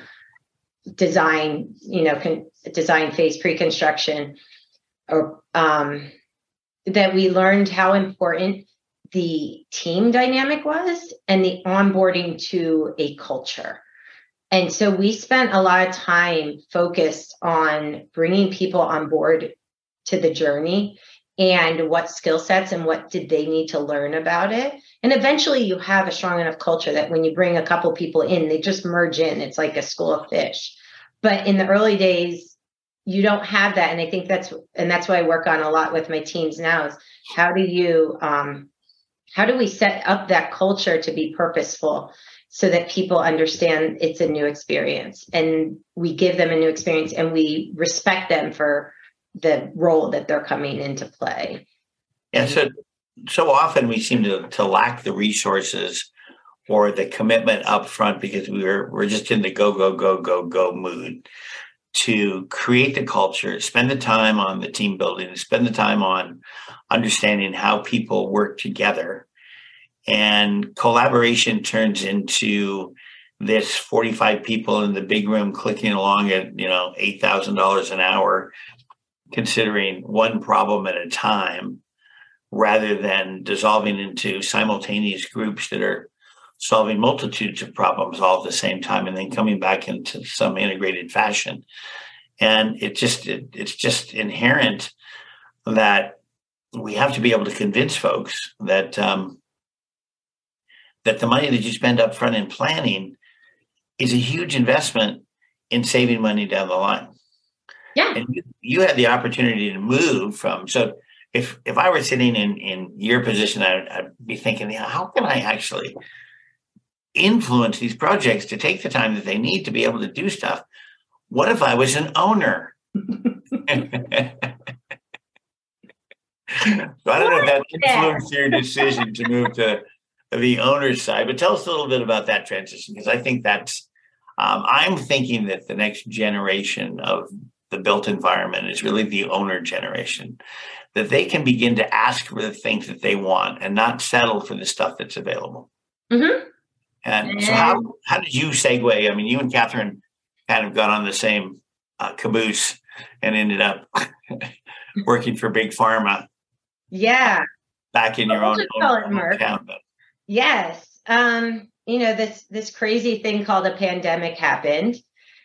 design, you know, con- design phase pre-construction, or um, that we learned how important the team dynamic was and the onboarding to a culture. And so we spent a lot of time focused on bringing people on board to the journey and what skill sets and what did they need to learn about it. And eventually you have a strong enough culture that when you bring a couple people in, they just merge in. It's like a school of fish. But in the early days, you don't have that. And I think that's, and that's what I work on a lot with my teams now, is how do you, um, how do we set up that culture to be purposeful so that people understand it's a new experience, and we give them a new experience and we respect them for the role that they're coming into play. Yeah, so so often we seem to, to lack the resources or the commitment up front because we're we're just in the go, go, go, go, go mood to create the culture, spend the time on the team building, spend the time on understanding how people work together. And collaboration turns into this forty-five people in the big room clicking along at, you know, eight thousand dollars an hour, considering one problem at a time, rather than dissolving into simultaneous groups that are solving multitudes of problems all at the same time and then coming back into some integrated fashion. And it just it, it's just inherent that we have to be able to convince folks that um, that the money that you spend up front in planning is a huge investment in saving money down the line. Yeah. And you, you had the opportunity to move from, so if if I were sitting in, in your position, I, I'd be thinking, yeah, how can I actually influence these projects to take the time that they need to be able to do stuff? What if I was an owner? So I don't know if that influenced your decision to move to the owner's side, but tell us a little bit about that transition, because I think that's, um, I'm thinking that the next generation of the built environment is really the owner generation, that they can begin to ask for the things that they want and not settle for the stuff that's available. Mm-hmm. And so how, how did you segue? I mean, you and Catherine kind of got on the same uh, caboose and ended up working for Big Pharma. Yeah. Back in your own, own hometown. Yes. Um, you know, this this crazy thing called a pandemic happened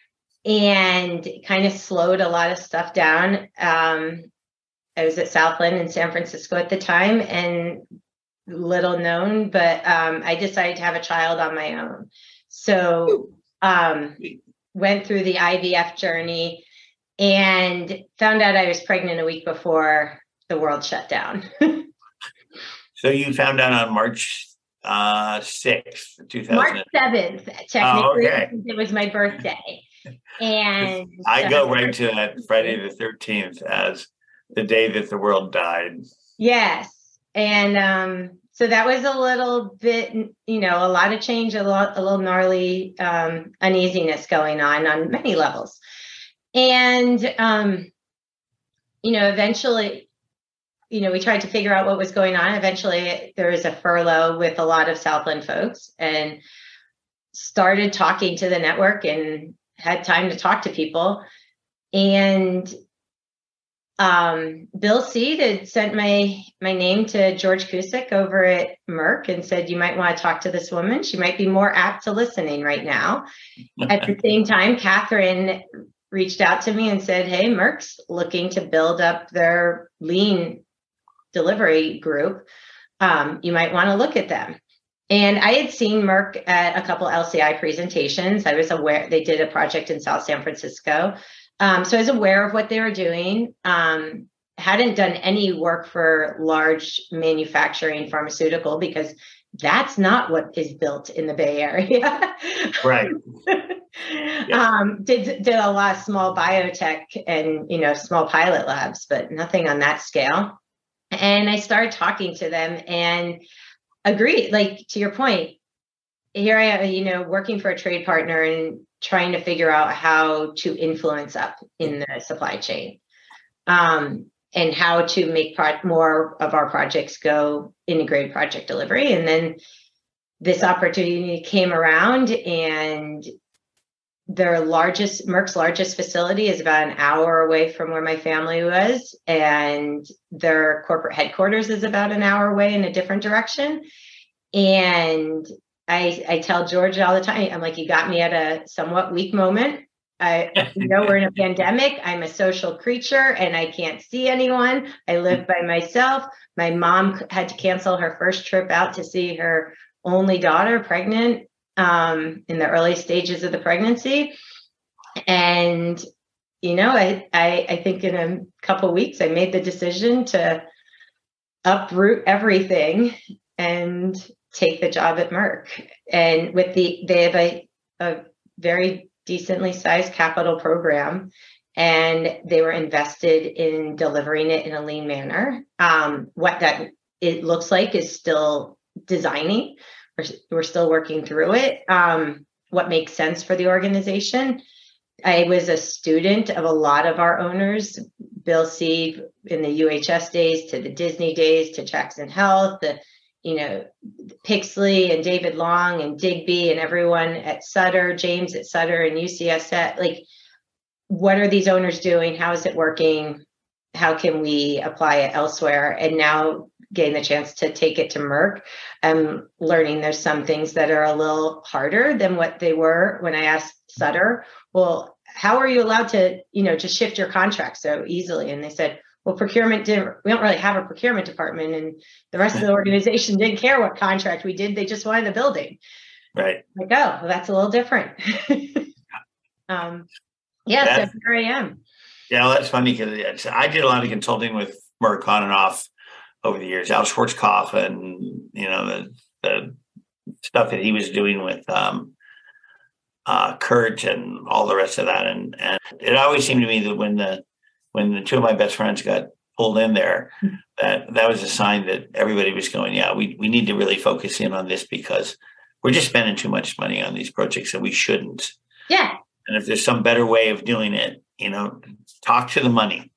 and kind of slowed a lot of stuff down. Um, I was at Southland in San Francisco at the time, and little known, but um, I decided to have a child on my own. So um, went through the I V F journey and found out I was pregnant a week before the world shut down. So you found out on March uh, sixth, two thousand. March seventh, technically. Oh, okay. It was my birthday. And I go right to that Friday the thirteenth as the day that the world died. Yes. And um, so that was a little bit, you know, a lot of change, a lot, a little gnarly um, uneasiness going on on many levels. And, um, you know, eventually, you know, we tried to figure out what was going on. Eventually, there was a furlough with a lot of Southland folks, and started talking to the network and had time to talk to people. And um, Bill Seed had sent my my name to George Cusick over at Merck and said, you might want to talk to this woman. She might be more apt to listening right now. At the same time, Catherine reached out to me and said, hey, Merck's looking to build up their lean delivery group. Um, you might want to look at them. And I had seen Merck at a couple L C I presentations. I was aware they did a project in South San Francisco. Um, so I was aware of what they were doing. Um, hadn't done any work for large manufacturing pharmaceutical, because that's not what is built in the Bay Area. Right. Yeah. Um, did did a lot of small biotech and, you know, small pilot labs, but nothing on that scale. And I started talking to them and agreed, like, to your point, here I am, you know, working for a trade partner and trying to figure out how to influence up in the supply chain, um, and how to make pro- more of our projects go integrated project delivery. And then this opportunity came around, and their largest, Merck's largest facility is about an hour away from where my family was. And their corporate headquarters is about an hour away in a different direction. And I, I tell George all the time, I'm like, you got me at a somewhat weak moment. I, you know, we're in a pandemic. I'm a social creature and I can't see anyone. I live by myself. My mom had to cancel her first trip out to see her only daughter pregnant um, in the early stages of the pregnancy. And, you know, I, I, I think in a couple of weeks, I made the decision to uproot everything and take the job at Merck. And with the, they have a, a very decently sized capital program, and they were invested in delivering it in a lean manner. Um, what that it looks like is still designing. We're, we're still working through it. Um, what makes sense for the organization. I was a student of a lot of our owners, Bill Seed in the U H S days, to the Disney days, to Jackson Health, the you know, Pixley and David Long and Digby and everyone at Sutter, James at Sutter and U C S at, like, what are these owners doing? How is it working? How can we apply it elsewhere? And now gained the chance to take it to Merck, I'm learning there's some things that are a little harder than what they were when I asked Sutter, well, how are you allowed to, you know, just shift your contract so easily? And they said, well, procurement didn't, we don't really have a procurement department, and the rest of the organization didn't care what contract we did. They just wanted the building. Right. Like, oh, well, that's a little different. um, yeah, that's, so here I am. Yeah, well, that's funny because I did a lot of consulting with Merck on and off over the years. Al Schwarzkopf and, you know, the, the stuff that he was doing with um, uh, Kurt and all the rest of that. And, and it always seemed to me that when the when the two of my best friends got pulled in there, that that was a sign that everybody was going, yeah, we, we need to really focus in on this because we're just spending too much money on these projects that we shouldn't. Yeah. And if there's some better way of doing it, you know, talk to the money.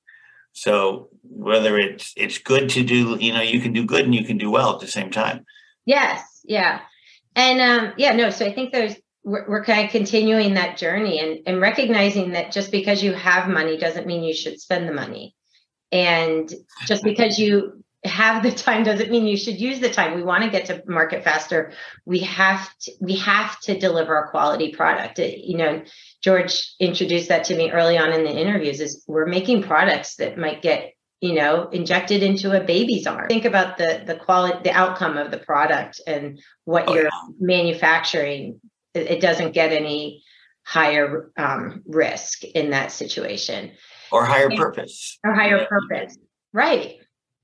So whether it's it's good to do, you know, you can do good and you can do well at the same time. Yes. Yeah. And um, yeah, no, so I think there's, we're, we're kind of continuing that journey and, and recognizing that just because you have money doesn't mean you should spend the money. And just because you have the time doesn't mean you should use the time. We want to get to market faster. We have to, we have to deliver a quality product. It, you know, George introduced that to me early on in the interviews, is we're making products that might get, you know, injected into a baby's arm. Think about the the quality, the outcome of the product and what oh, you're yeah. manufacturing. It, it doesn't get any higher um, risk in that situation. Or higher and, purpose. Or higher yeah. purpose. Right.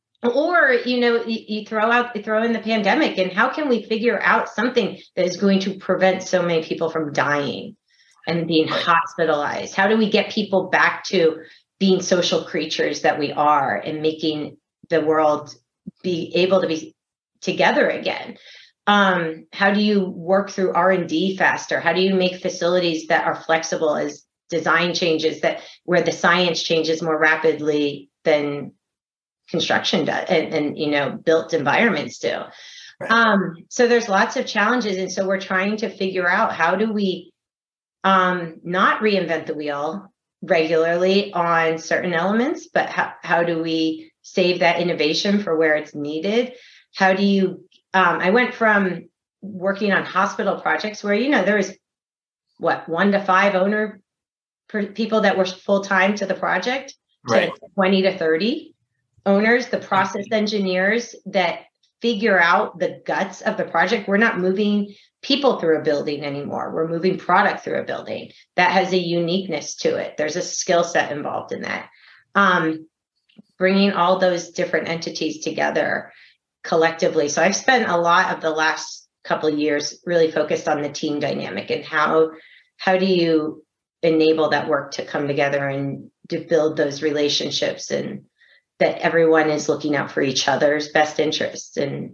Or, you know, you, you throw out, you throw in the pandemic, and how can we figure out something that is going to prevent so many people from dying and being right. hospitalized? How do we get people back to being social creatures that we are and making the world be able to be together again? Um, how do you work through R and D faster? How do you make facilities that are flexible as design changes, that where the science changes more rapidly than construction does, and, and you know, built environments do? Right. Um, so there's lots of challenges. And so we're trying to figure out, how do we um, not reinvent the wheel regularly on certain elements, but how, how do we save that innovation for where it's needed? How do you, um, I went from working on hospital projects where, you know, there was what, one to five owner per, people that were full-time to the project, right. to twenty to thirty owners, the process engineers that figure out the guts of the project. We're not moving people through a building anymore. We're moving product through a building that has a uniqueness to it. There's a skill set involved in that. Um, bringing all those different entities together collectively. So I've spent a lot of the last couple of years really focused on the team dynamic and how, how do you enable that work to come together and to build those relationships, and that everyone is looking out for each other's best interests. And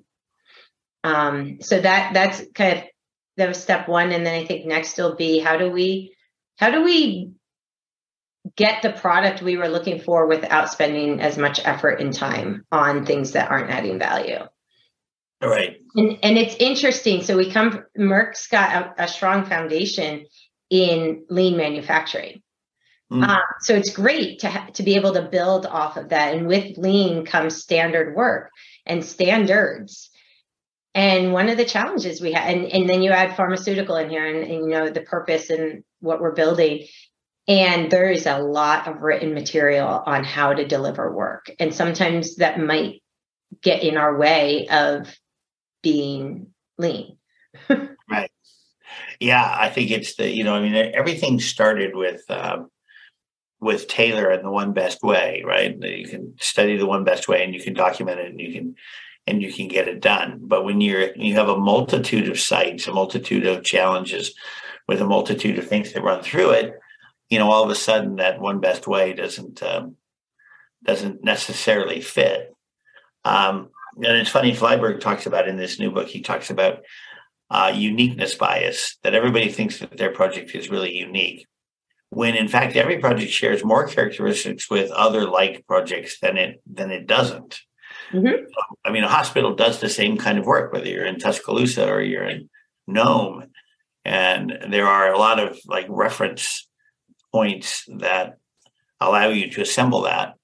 um, so that that's kind of, that was step one. And then I think next will be, how do we, how do we get the product we were looking for without spending as much effort and time on things that aren't adding value? All right. And, and it's interesting. So we come, Merck's got a, a strong foundation in lean manufacturing. Mm. Um, so it's great to ha- to be able to build off of that. And with lean comes standard work and standards. And one of the challenges we have, and, and then you add pharmaceutical in here, and, and you know, the purpose and what we're building. And there is a lot of written material on how to deliver work. And sometimes that might get in our way of being lean. Right. Yeah, I think it's the, you know, I mean, everything started with, um, with Taylor and the one best way, right? You can study the one best way and you can document it and you can, and you can get it done. But when you're, you have a multitude of sites, a multitude of challenges with a multitude of things that run through it, you know, all of a sudden that one best way doesn't, um, doesn't necessarily fit. Um, and it's funny, Flyberg talks about in this new book, he talks about uh, uniqueness bias, that everybody thinks that their project is really unique, when in fact every project shares more characteristics with other like projects than it than it doesn't. Mm-hmm. I mean, a hospital does the same kind of work, whether you're in Tuscaloosa or you're in Nome, and there are a lot of like reference points that allow you to assemble that.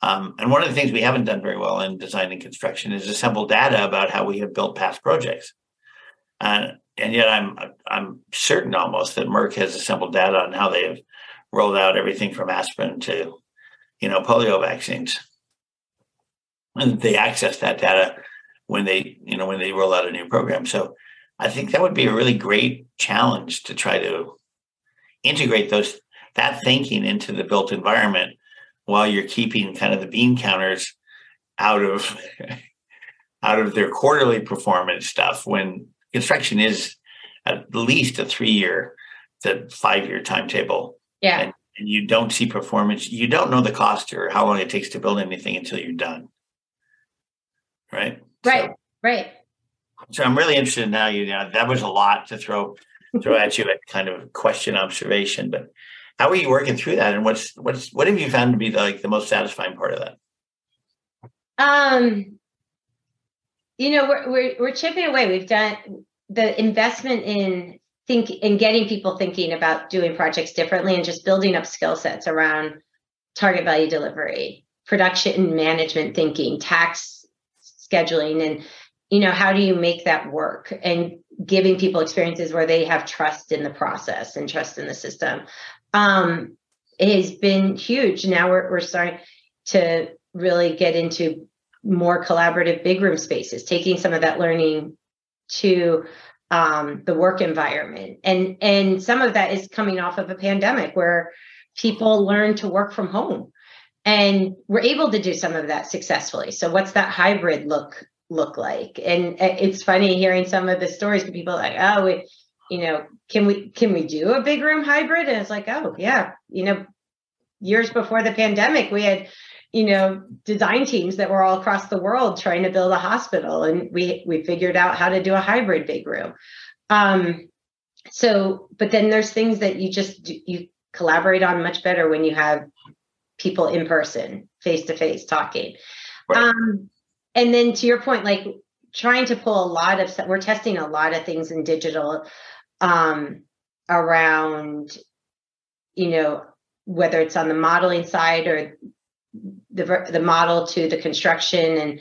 Um, and one of the things we haven't done very well in design and construction is assemble data about how we have built past projects. Uh, and yet I'm I'm certain almost that Merck has assembled data on how they have rolled out everything from aspirin to, you know, polio vaccines. And they access that data when they, you know, when they roll out a new program. So I think that would be a really great challenge to try to integrate those that thinking into the built environment while you're keeping kind of the bean counters out of out of their quarterly performance stuff, when construction is at least a three-year to five-year timetable. Yeah. And, and you don't see performance. You don't know the cost or how long it takes to build anything until you're done. Right? Right. So, right. So I'm really interested now. You know, that was a lot to throw throw at you, at kind of question observation, but how are you working through that? And what's what's what have you found to be the, like the most satisfying part of that? Um, you know, we're we're we're chipping away. We've done the investment in think in getting people thinking about doing projects differently and just building up skill sets around target value delivery, production management thinking, tax scheduling, and you know, how do you make that work? And giving people experiences where they have trust in the process and trust in the system. Um, it has been huge. Now we're we're starting to really get into more collaborative big room spaces, taking some of that learning to um, the work environment. And, and some of that is coming off of a pandemic where people learn to work from home, and we're able to do some of that successfully. So what's that hybrid look look like? And it's funny hearing some of the stories from people like, oh, we, you know, can we can we do a big room hybrid? And it's like, oh yeah, you know, years before the pandemic, we had, you know, design teams that were all across the world trying to build a hospital, and we we figured out how to do a hybrid big room. Um, so, but then there's things that you just you collaborate on much better when you have people in person, face to face, talking. Right. Um, and then to your point, like trying to pull a lot of stuff, we're testing a lot of things in digital um, around, you know, whether it's on the modeling side or the the model to the construction, and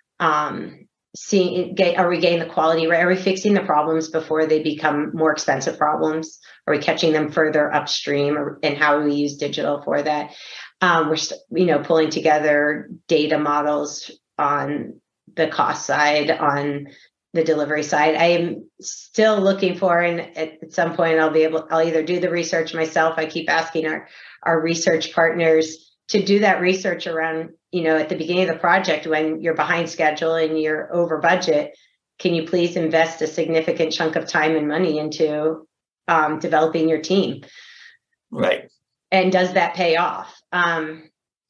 um, seeing, get, are we getting the quality right? Are we fixing the problems before they become more expensive problems? Are we catching them further upstream, or, and how do we use digital for that? Um, we're, you know, pulling together data models on the cost side, on the delivery side. I am still looking for, and at, at some point I'll be able, I'll either do the research myself. I keep asking our, our research partners to do that research around, you know, at the beginning of the project, when you're behind schedule and you're over budget, can you please invest a significant chunk of time and money into um, developing your team? Right. And does that pay off? Um,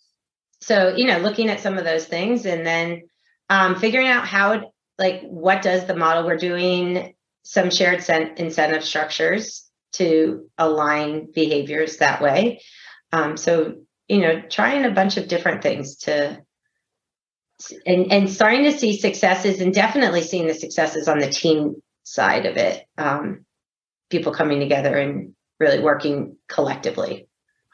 so, you know, looking at some of those things, and then um, figuring out how, like, what does the model, we're doing some shared sen- incentive structures to align behaviors that way. Um, so, you know, trying a bunch of different things to, and, and starting to see successes, and definitely seeing the successes on the team side of it. Um, people coming together and really working collectively.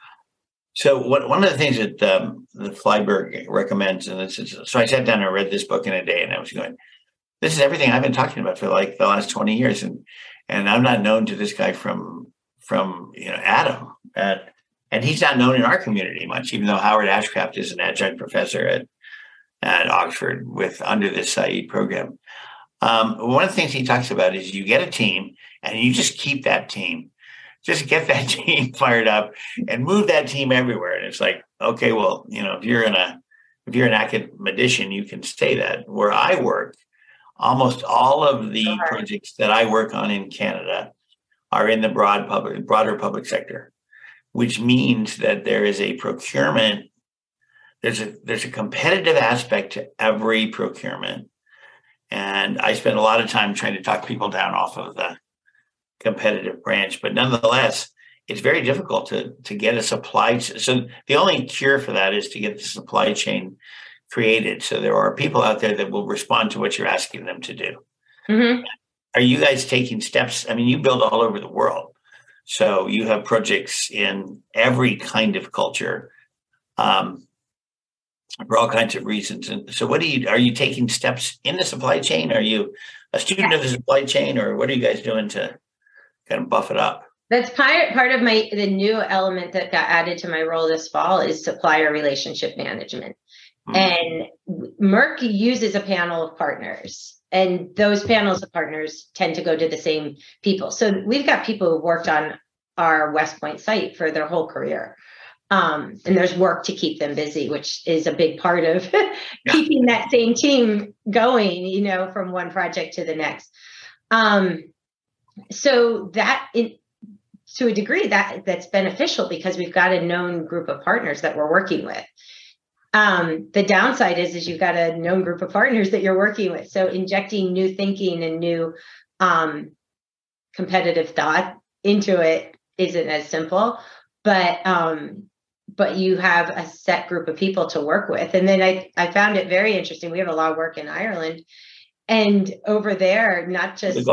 So what, one of the things that um, the Flyberg recommends, and this is, so I sat down and read this book in a day, and I was going, this is everything I've been talking about for like the last twenty years. And, and I'm not known to this guy from, from, you know, Adam. Uh, and he's not known in our community much, even though Howard Ashcraft is an adjunct professor at, at Oxford with under this Said program. Um, one of the things he talks about is you get a team and you just keep that team. Just get that team fired up and move that team everywhere. And it's like, okay, well, you know, if you're in a, if you're an academician, you can say that. Where I work, almost all of the uh-huh. projects that I work on in Canada are in the broad public, broader public sector, which means that there is a procurement. There's a, there's a competitive aspect to every procurement. And I spend a lot of time trying to talk people down off of the competitive branch, but nonetheless, it's very difficult to to get a supply chain. So the only cure for that is to get the supply chain created. So there are people out there that will respond to what you're asking them to do. Mm-hmm. Are you guys taking steps? I mean, you build all over the world. So you have projects in every kind of culture. Um, for all kinds of reasons. And so what do you, are you taking steps in the supply chain? Are you a student of the supply chain, or what are you guys doing to kind of buff it up? That's part, part of my, the new element that got added to my role this fall is supplier relationship management. Mm-hmm. And Merck uses a panel of partners, and those panels of partners tend to go to the same people. So we've got people who've worked on our West Point site for their whole career. Um, and there's work to keep them busy, which is a big part of yeah. keeping that same team going, you know, from one project to the next. Um, so that, in, to a degree, that that's beneficial because we've got a known group of partners that we're working with. Um, the downside is, is you've got a known group of partners that you're working with. So injecting new thinking and new um, competitive thought into it isn't as simple, but um, but you have a set group of people to work with. And then I, I found it very interesting. We have a lot of work in Ireland, and over there, not just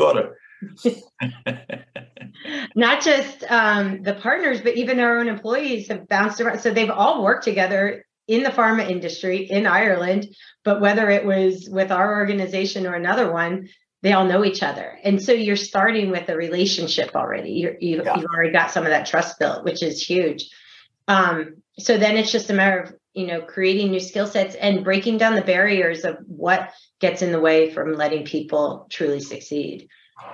not just um, the partners, but even our own employees have bounced around. So they've all worked together in the pharma industry in Ireland, but whether it was with our organization or another one, they all know each other. And so you're starting with a relationship already. You're, you, yeah. You've already got some of that trust built, which is huge. Um, so then it's just a matter of, you know, creating new skill sets and breaking down the barriers of what gets in the way from letting people truly succeed.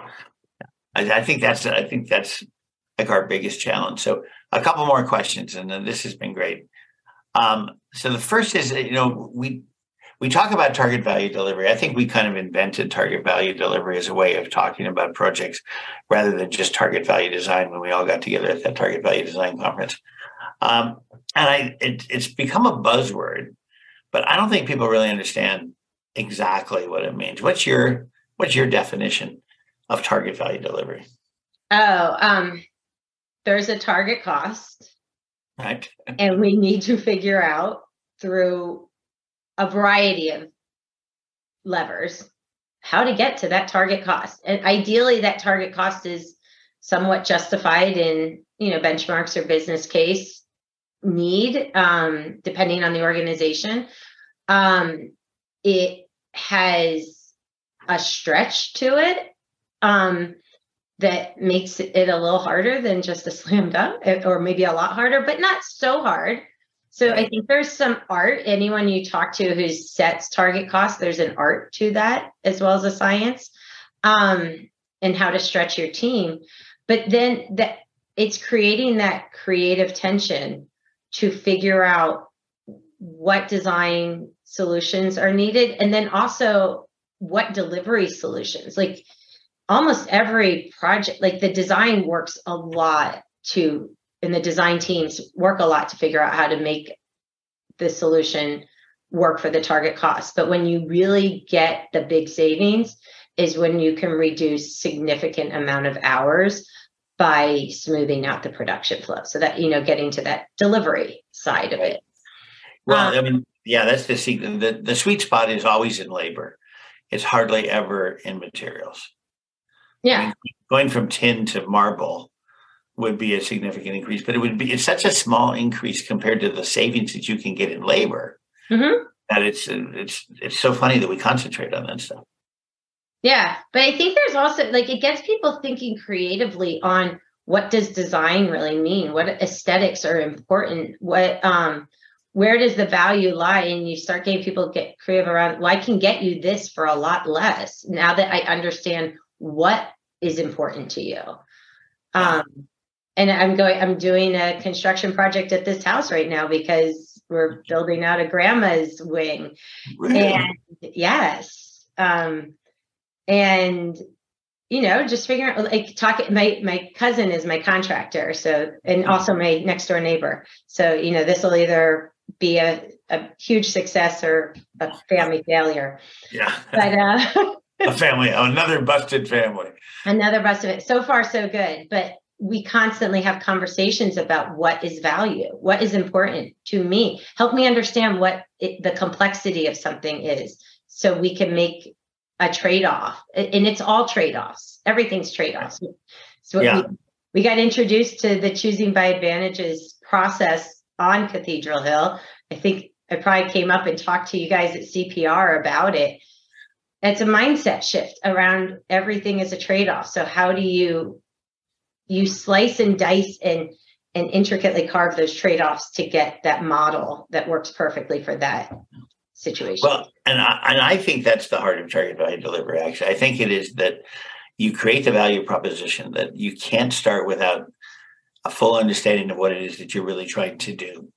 I, I think that's, I think that's like our biggest challenge. So a couple more questions, and then this has been great. Um, so the first is, you know, we, we talk about target value delivery. I think we kind of invented target value delivery as a way of talking about projects rather than just target value design when we all got together at that target value design conference. Um, and I, it, it's become a buzzword, but I don't think people really understand exactly what it means. What's your, what's your definition of target value delivery? Oh, um, there's a target cost, right? And we need to figure out through a variety of levers how to get to that target cost. And ideally that target cost is somewhat justified in, you know, benchmarks or business case need, um, depending on the organization. Um, it has a stretch to it um, that makes it a little harder than just a slam dunk, or maybe a lot harder, but not so hard. So I think there's some art. Anyone you talk to who sets target costs, there's an art to that as well as a science, um, and how to stretch your team. But then that it's creating that creative tension to figure out what design solutions are needed, and then also what delivery solutions. Like almost every project, like the design works a lot to, and the design teams work a lot to figure out how to make the solution work for the target cost. But when you really get the big savings is when you can reduce significant amount of hours by smoothing out the production flow. So that, you know, getting to that delivery side of it. Well, um, I mean, yeah, that's the secret. The, the sweet spot is always in labor. It's hardly ever in materials. Yeah. I mean, going from tin to marble would be a significant increase, but it would be, it's such a small increase compared to the savings that you can get in labor mm-hmm. that it's, it's, it's so funny that we concentrate on that stuff. Yeah. But I think there's also, like, it gets people thinking creatively on what does design really mean? What aesthetics are important? What, um, where does the value lie? And you start getting people get creative around, well, I can get you this for a lot less now that I understand what is important to you. Um, and I'm going, I'm doing a construction project at this house right now because we're building out a grandma's wing. Really? And yes. Um, and, you know, just figuring out, like, talking, my, my cousin is my contractor. So, and also my next door neighbor. So, you know, this will either be a, a huge success or a family failure. Yeah. But, uh, a family, another busted family. Another busted. So far, so good. But we constantly have conversations about what is value, what is important to me. Help me understand what it, the complexity of something is, so we can make a trade-off. And it's all trade-offs. Everything's trade-offs. So yeah. we, we got introduced to the choosing by advantages process on Cathedral Hill. I think I probably came up and talked to you guys at C P R about it. It's a mindset shift around everything is a trade-off. So how do you you slice and dice and and intricately carve those trade-offs to get that model that works perfectly for that situation? Well, and I, and I think that's the heart of target value delivery. Actually, I think it is that you create the value proposition that you can't start without a full understanding of what it is that you're really trying to do.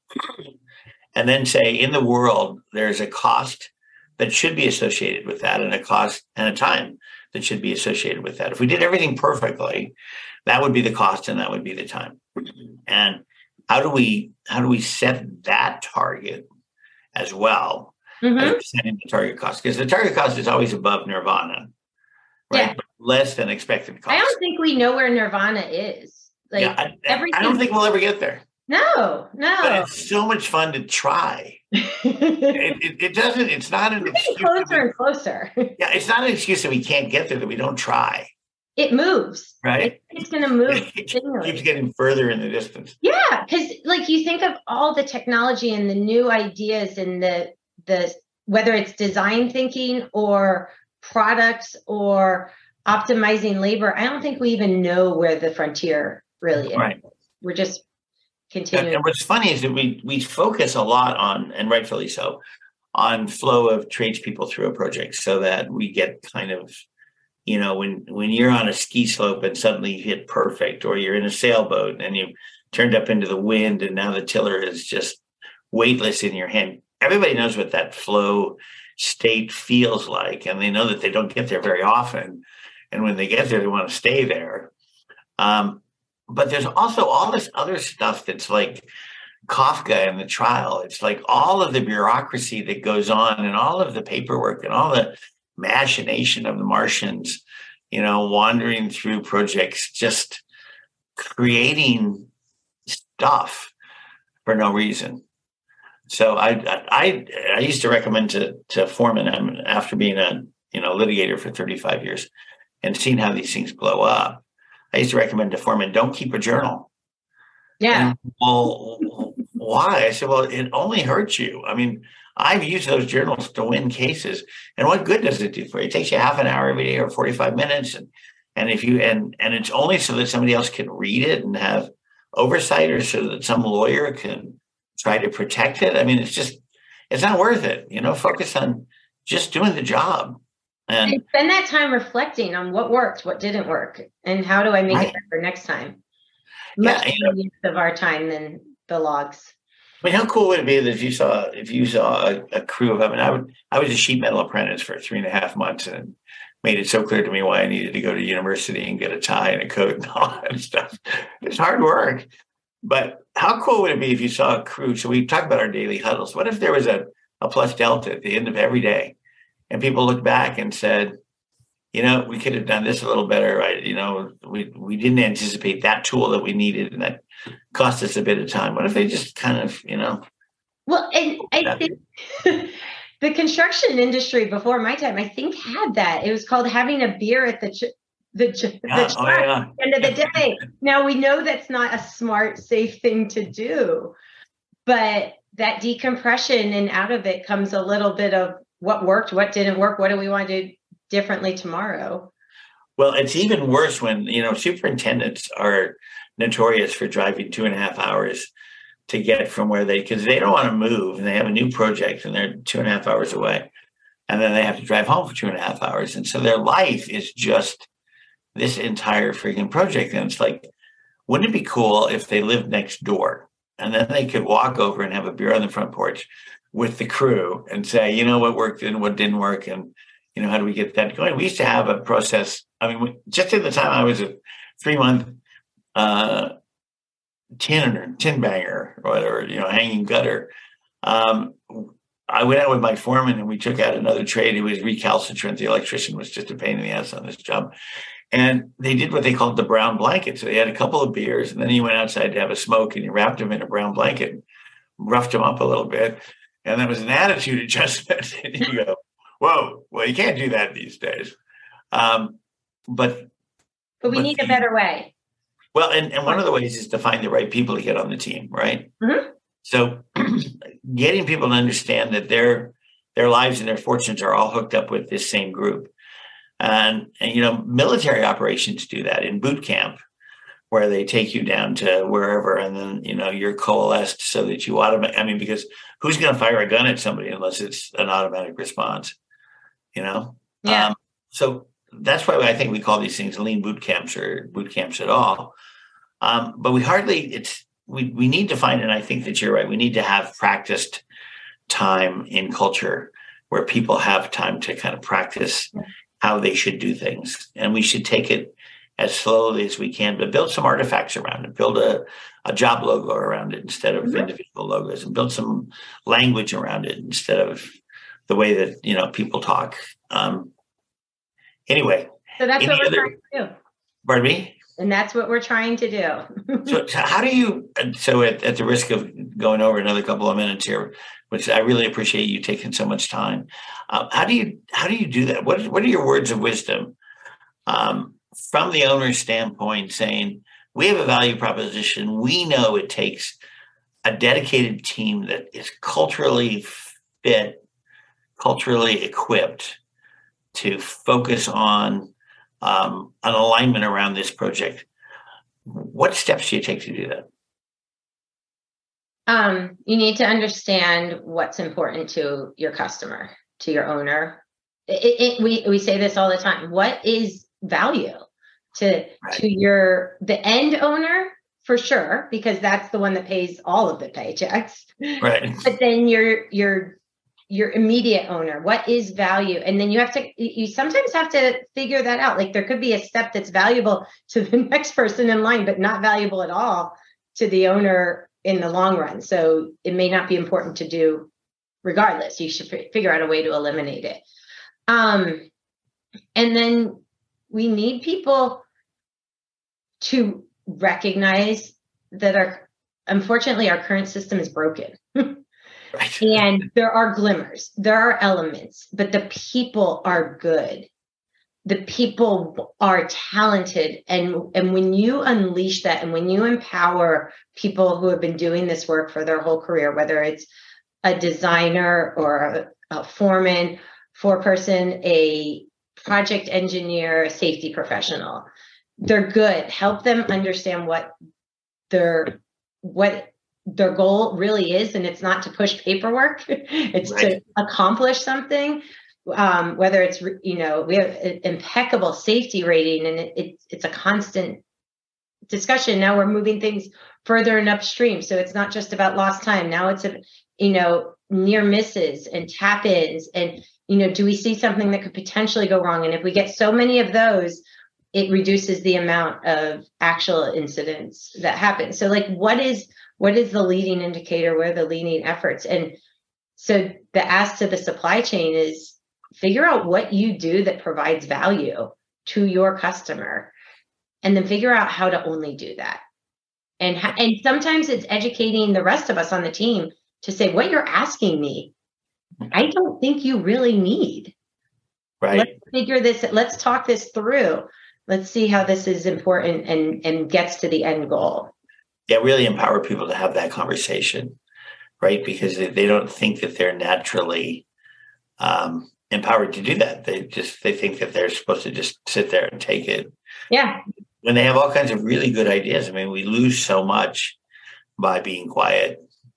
And then say, in the world, there's a cost that should be associated with that, and a cost and a time that should be associated with that. If we did everything perfectly, that would be the cost and that would be the time. And how do we how do we set that target as well Mm-hmm. as setting the target cost? Because the target cost is always above nirvana, right? Yeah. But less than expected cost. I don't think we know where nirvana is. Like yeah, I, everything. I don't think we'll ever get there. No, no. But it's so much fun to try. it, it, it doesn't, it's not an It's excuse. getting closer that we- and closer. yeah, it's not an excuse that we can't get there, that we don't try, It moves. right? It- it's going to move It continually. keeps getting further in the distance. Yeah, because like you think of all the technology and the new ideas and the the whether it's design thinking or products or optimizing labor, I don't think we even know where the frontier really is. Right. We're just And, continuing. and what's funny is that we we focus a lot on, and rightfully so, on flow of tradespeople through a project, so that we get kind of, you know, when when you're on a ski slope and suddenly you hit perfect, or you're in a sailboat and you turned up into the wind and now the tiller is just weightless in your hand. Everybody knows what that flow state feels like, and they know that they don't get there very often. And when they get there, they want to stay there. Um, but there's also all this other stuff that's like Kafka and the trial. It's like all of the bureaucracy that goes on, and all of the paperwork, and all the machination of the Martians, you know, wandering through projects, just creating stuff for no reason. So I I I used to recommend to to foremen, I mean, after being a you know litigator for thirty-five years and seeing how these things blow up, I used to recommend to foremen, don't keep a journal. Yeah. And, well, why? I said, well, it only hurts you. I mean, I've used those journals to win cases, and what good does it do for you? It takes you half an hour every day or forty-five minutes, and and if you and and it's only so that somebody else can read it and have oversight, or so that some lawyer can try to protect it. I mean, it's just, it's not worth it. You know, focus on just doing the job. And, And spend that time reflecting on what worked, what didn't work, and how do I make Right. it better next time. Yeah, Much you more know- use of our time than the logs. I mean, how cool would it be that if you saw if you saw a, a crew of, I mean, I would I was a sheet metal apprentice for three and a half months, and made it so clear to me why I needed to go to university and get a tie and a coat and all that stuff. It's hard work. But how cool would it be if you saw a crew? So we talk about our daily huddles. What if there was a, a plus delta at the end of every day, and people looked back and said, you know, we could have done this a little better, right? You know, we we didn't anticipate that tool that we needed, and that cost us a bit of time. What if they just kind of, you know? Well, and I Yeah. think the construction industry before my time, I think, had that. It was called having a beer at the ch- the, ch- Yeah, the oh, truck yeah. at the end of the day. Now we know that's not a smart, safe thing to do, but that decompression, and out of it comes a little bit of what worked, what didn't work, what do we want to do differently tomorrow. Well, it's even worse when, you know, superintendents are notorious for driving two and a half hours to get from where they, because they don't want to move, and they have a new project and they're two and a half hours away, and then they have to drive home for two and a half hours. And so their life is just this entire freaking project. And it's like, wouldn't it be cool if they lived next door, and then they could walk over and have a beer on the front porch with the crew and say, you know, what worked and what didn't work, and you know, how do we get that going? We used to have a process. I mean, we, just at the time I was a three month uh, tin or tin banger or whatever, you know, hanging gutter. Um, I went out with my foreman and we took out another trade. It was recalcitrant. The electrician was just a pain in the ass on this job. And they did what they called the brown blanket. So they had a couple of beers, and then you went outside to have a smoke, and you wrapped them in a brown blanket, roughed them up a little bit. And that was an attitude adjustment. And you go, whoa, well, you can't do that these days. Um, but But we But need a the- better way. well, and, and one of the ways is to find the right people to get on the team, right? Mhm. So getting people to understand that their their lives and their fortunes are all hooked up with this same group. And, and, you know, military operations do that in boot camp, where they take you down to wherever, and then, you know, you're coalesced so that you automatically, I mean, because who's going to fire a gun at somebody unless it's an automatic response, you know? Yeah. Um, so that's why I think we call these things lean boot camps or boot camps at all. Um, but we hardly, it's, we, we need to find, and I think that you're right, we need to have practiced time in culture where people have time to kind of practice how they should do things. And we should take it as slowly as we can, but build some artifacts around it, build a, a job logo around it instead of mm-hmm. individual logos, and build some language around it instead of the way that, you know, people talk. Um, anyway. So that's what we're other, trying to do. Pardon me? And that's what we're trying to do. so, so how do you, so at, at the risk of going over another couple of minutes here, which I really appreciate you taking so much time. Uh, how do you, how do you do that? What, what are your words of wisdom um, from the owner's standpoint, saying, we have a value proposition. We know it takes a dedicated team that is culturally fit, culturally equipped to focus on um, an alignment around this project. What steps do you take to do that? Um, you need to understand what's important to your customer, to your owner. It, it, we we say this all the time. What is value to right. to your the end owner, for sure, because that's the one that pays all of the paychecks. Right. But then your your your immediate owner, what is value? And then you have to you sometimes have to figure that out. Like there could be a step that's valuable to the next person in line, but not valuable at all to the owner in the long run. So it may not be important to do regardless. You should f- figure out a way to eliminate it. Um, and then we need people to recognize that our, unfortunately, our current system is broken. Right. And there are glimmers, there are elements, but the people are good. The people are talented. And, and when you unleash that, and when you empower people who have been doing this work for their whole career, whether it's a designer or a, a foreman, four-person, a project engineer, a safety professional, they're good. Help them understand what their what their goal really is, and it's not to push paperwork; it's right. to accomplish something. Um, whether it's, you know, we have an impeccable safety rating, and it, it, it's a constant discussion. Now we're moving things further and upstream, so it's not just about lost time. Now it's a, you know, near misses and tap ins, and you know, do we see something that could potentially go wrong? And if we get so many of those, it reduces the amount of actual incidents that happen. So like, what is, what is the leading indicator? Where are the leading efforts? And so the ask to the supply chain is figure out what you do that provides value to your customer, and then figure out how to only do that. And, ha- and sometimes it's educating the rest of us on the team to say, what you're asking me, I don't think you really need. Right. Let's figure this, let's talk this through. Let's see how this is important and, and gets to the end goal. Yeah, really empower people to have that conversation, right? Because they, they don't think that they're naturally um, empowered to do that. They just, they think that they're supposed to just sit there and take it. Yeah. When they have all kinds of really good ideas. I mean, we lose so much by being quiet.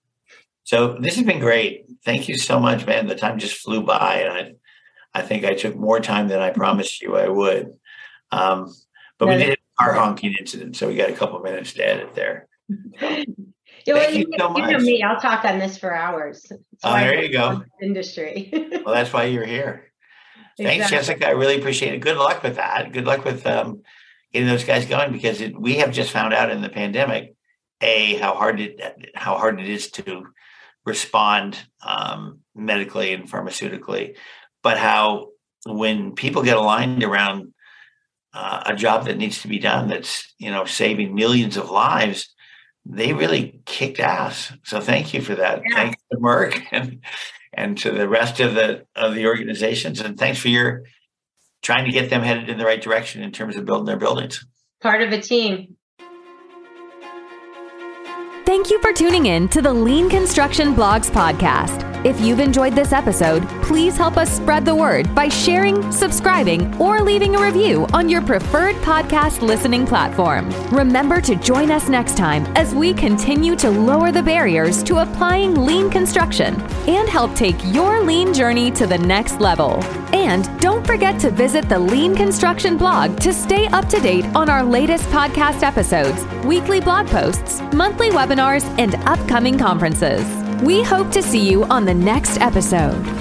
So this has been great. Thank you so much, man. The time just flew by, and I, I think I took more time than I promised you I would. Um, but we did a car honking incident, so we got a couple minutes to edit there. So, yeah, well, thank you, you, so much. You know me, I'll talk on this for hours. Oh, there you go. Industry. Well, that's why you're here. Thanks, Exactly. Jessica. I really appreciate it. Good luck with that. Good luck with um, getting those guys going, because it, we have just found out in the pandemic, a how hard it how hard it is to respond um, medically and pharmaceutically, but how when people get aligned around uh, a job that needs to be done, that's, you know, saving millions of lives, they really kicked ass. So thank you for that. Yeah. Thanks to Merck and and to the rest of the of the organizations, and thanks for your trying to get them headed in the right direction in terms of building their buildings. Part of a team. Thank you for tuning in to the Lean Construction Blogs podcast. If you've enjoyed this episode, please help us spread the word by sharing, subscribing, or leaving a review on your preferred podcast listening platform. Remember to join us next time as we continue to lower the barriers to applying lean construction and help take your lean journey to the next level. And don't forget to visit the Lean Construction blog to stay up to date on our latest podcast episodes, weekly blog posts, monthly webinars, and upcoming conferences. We hope to see you on the next episode.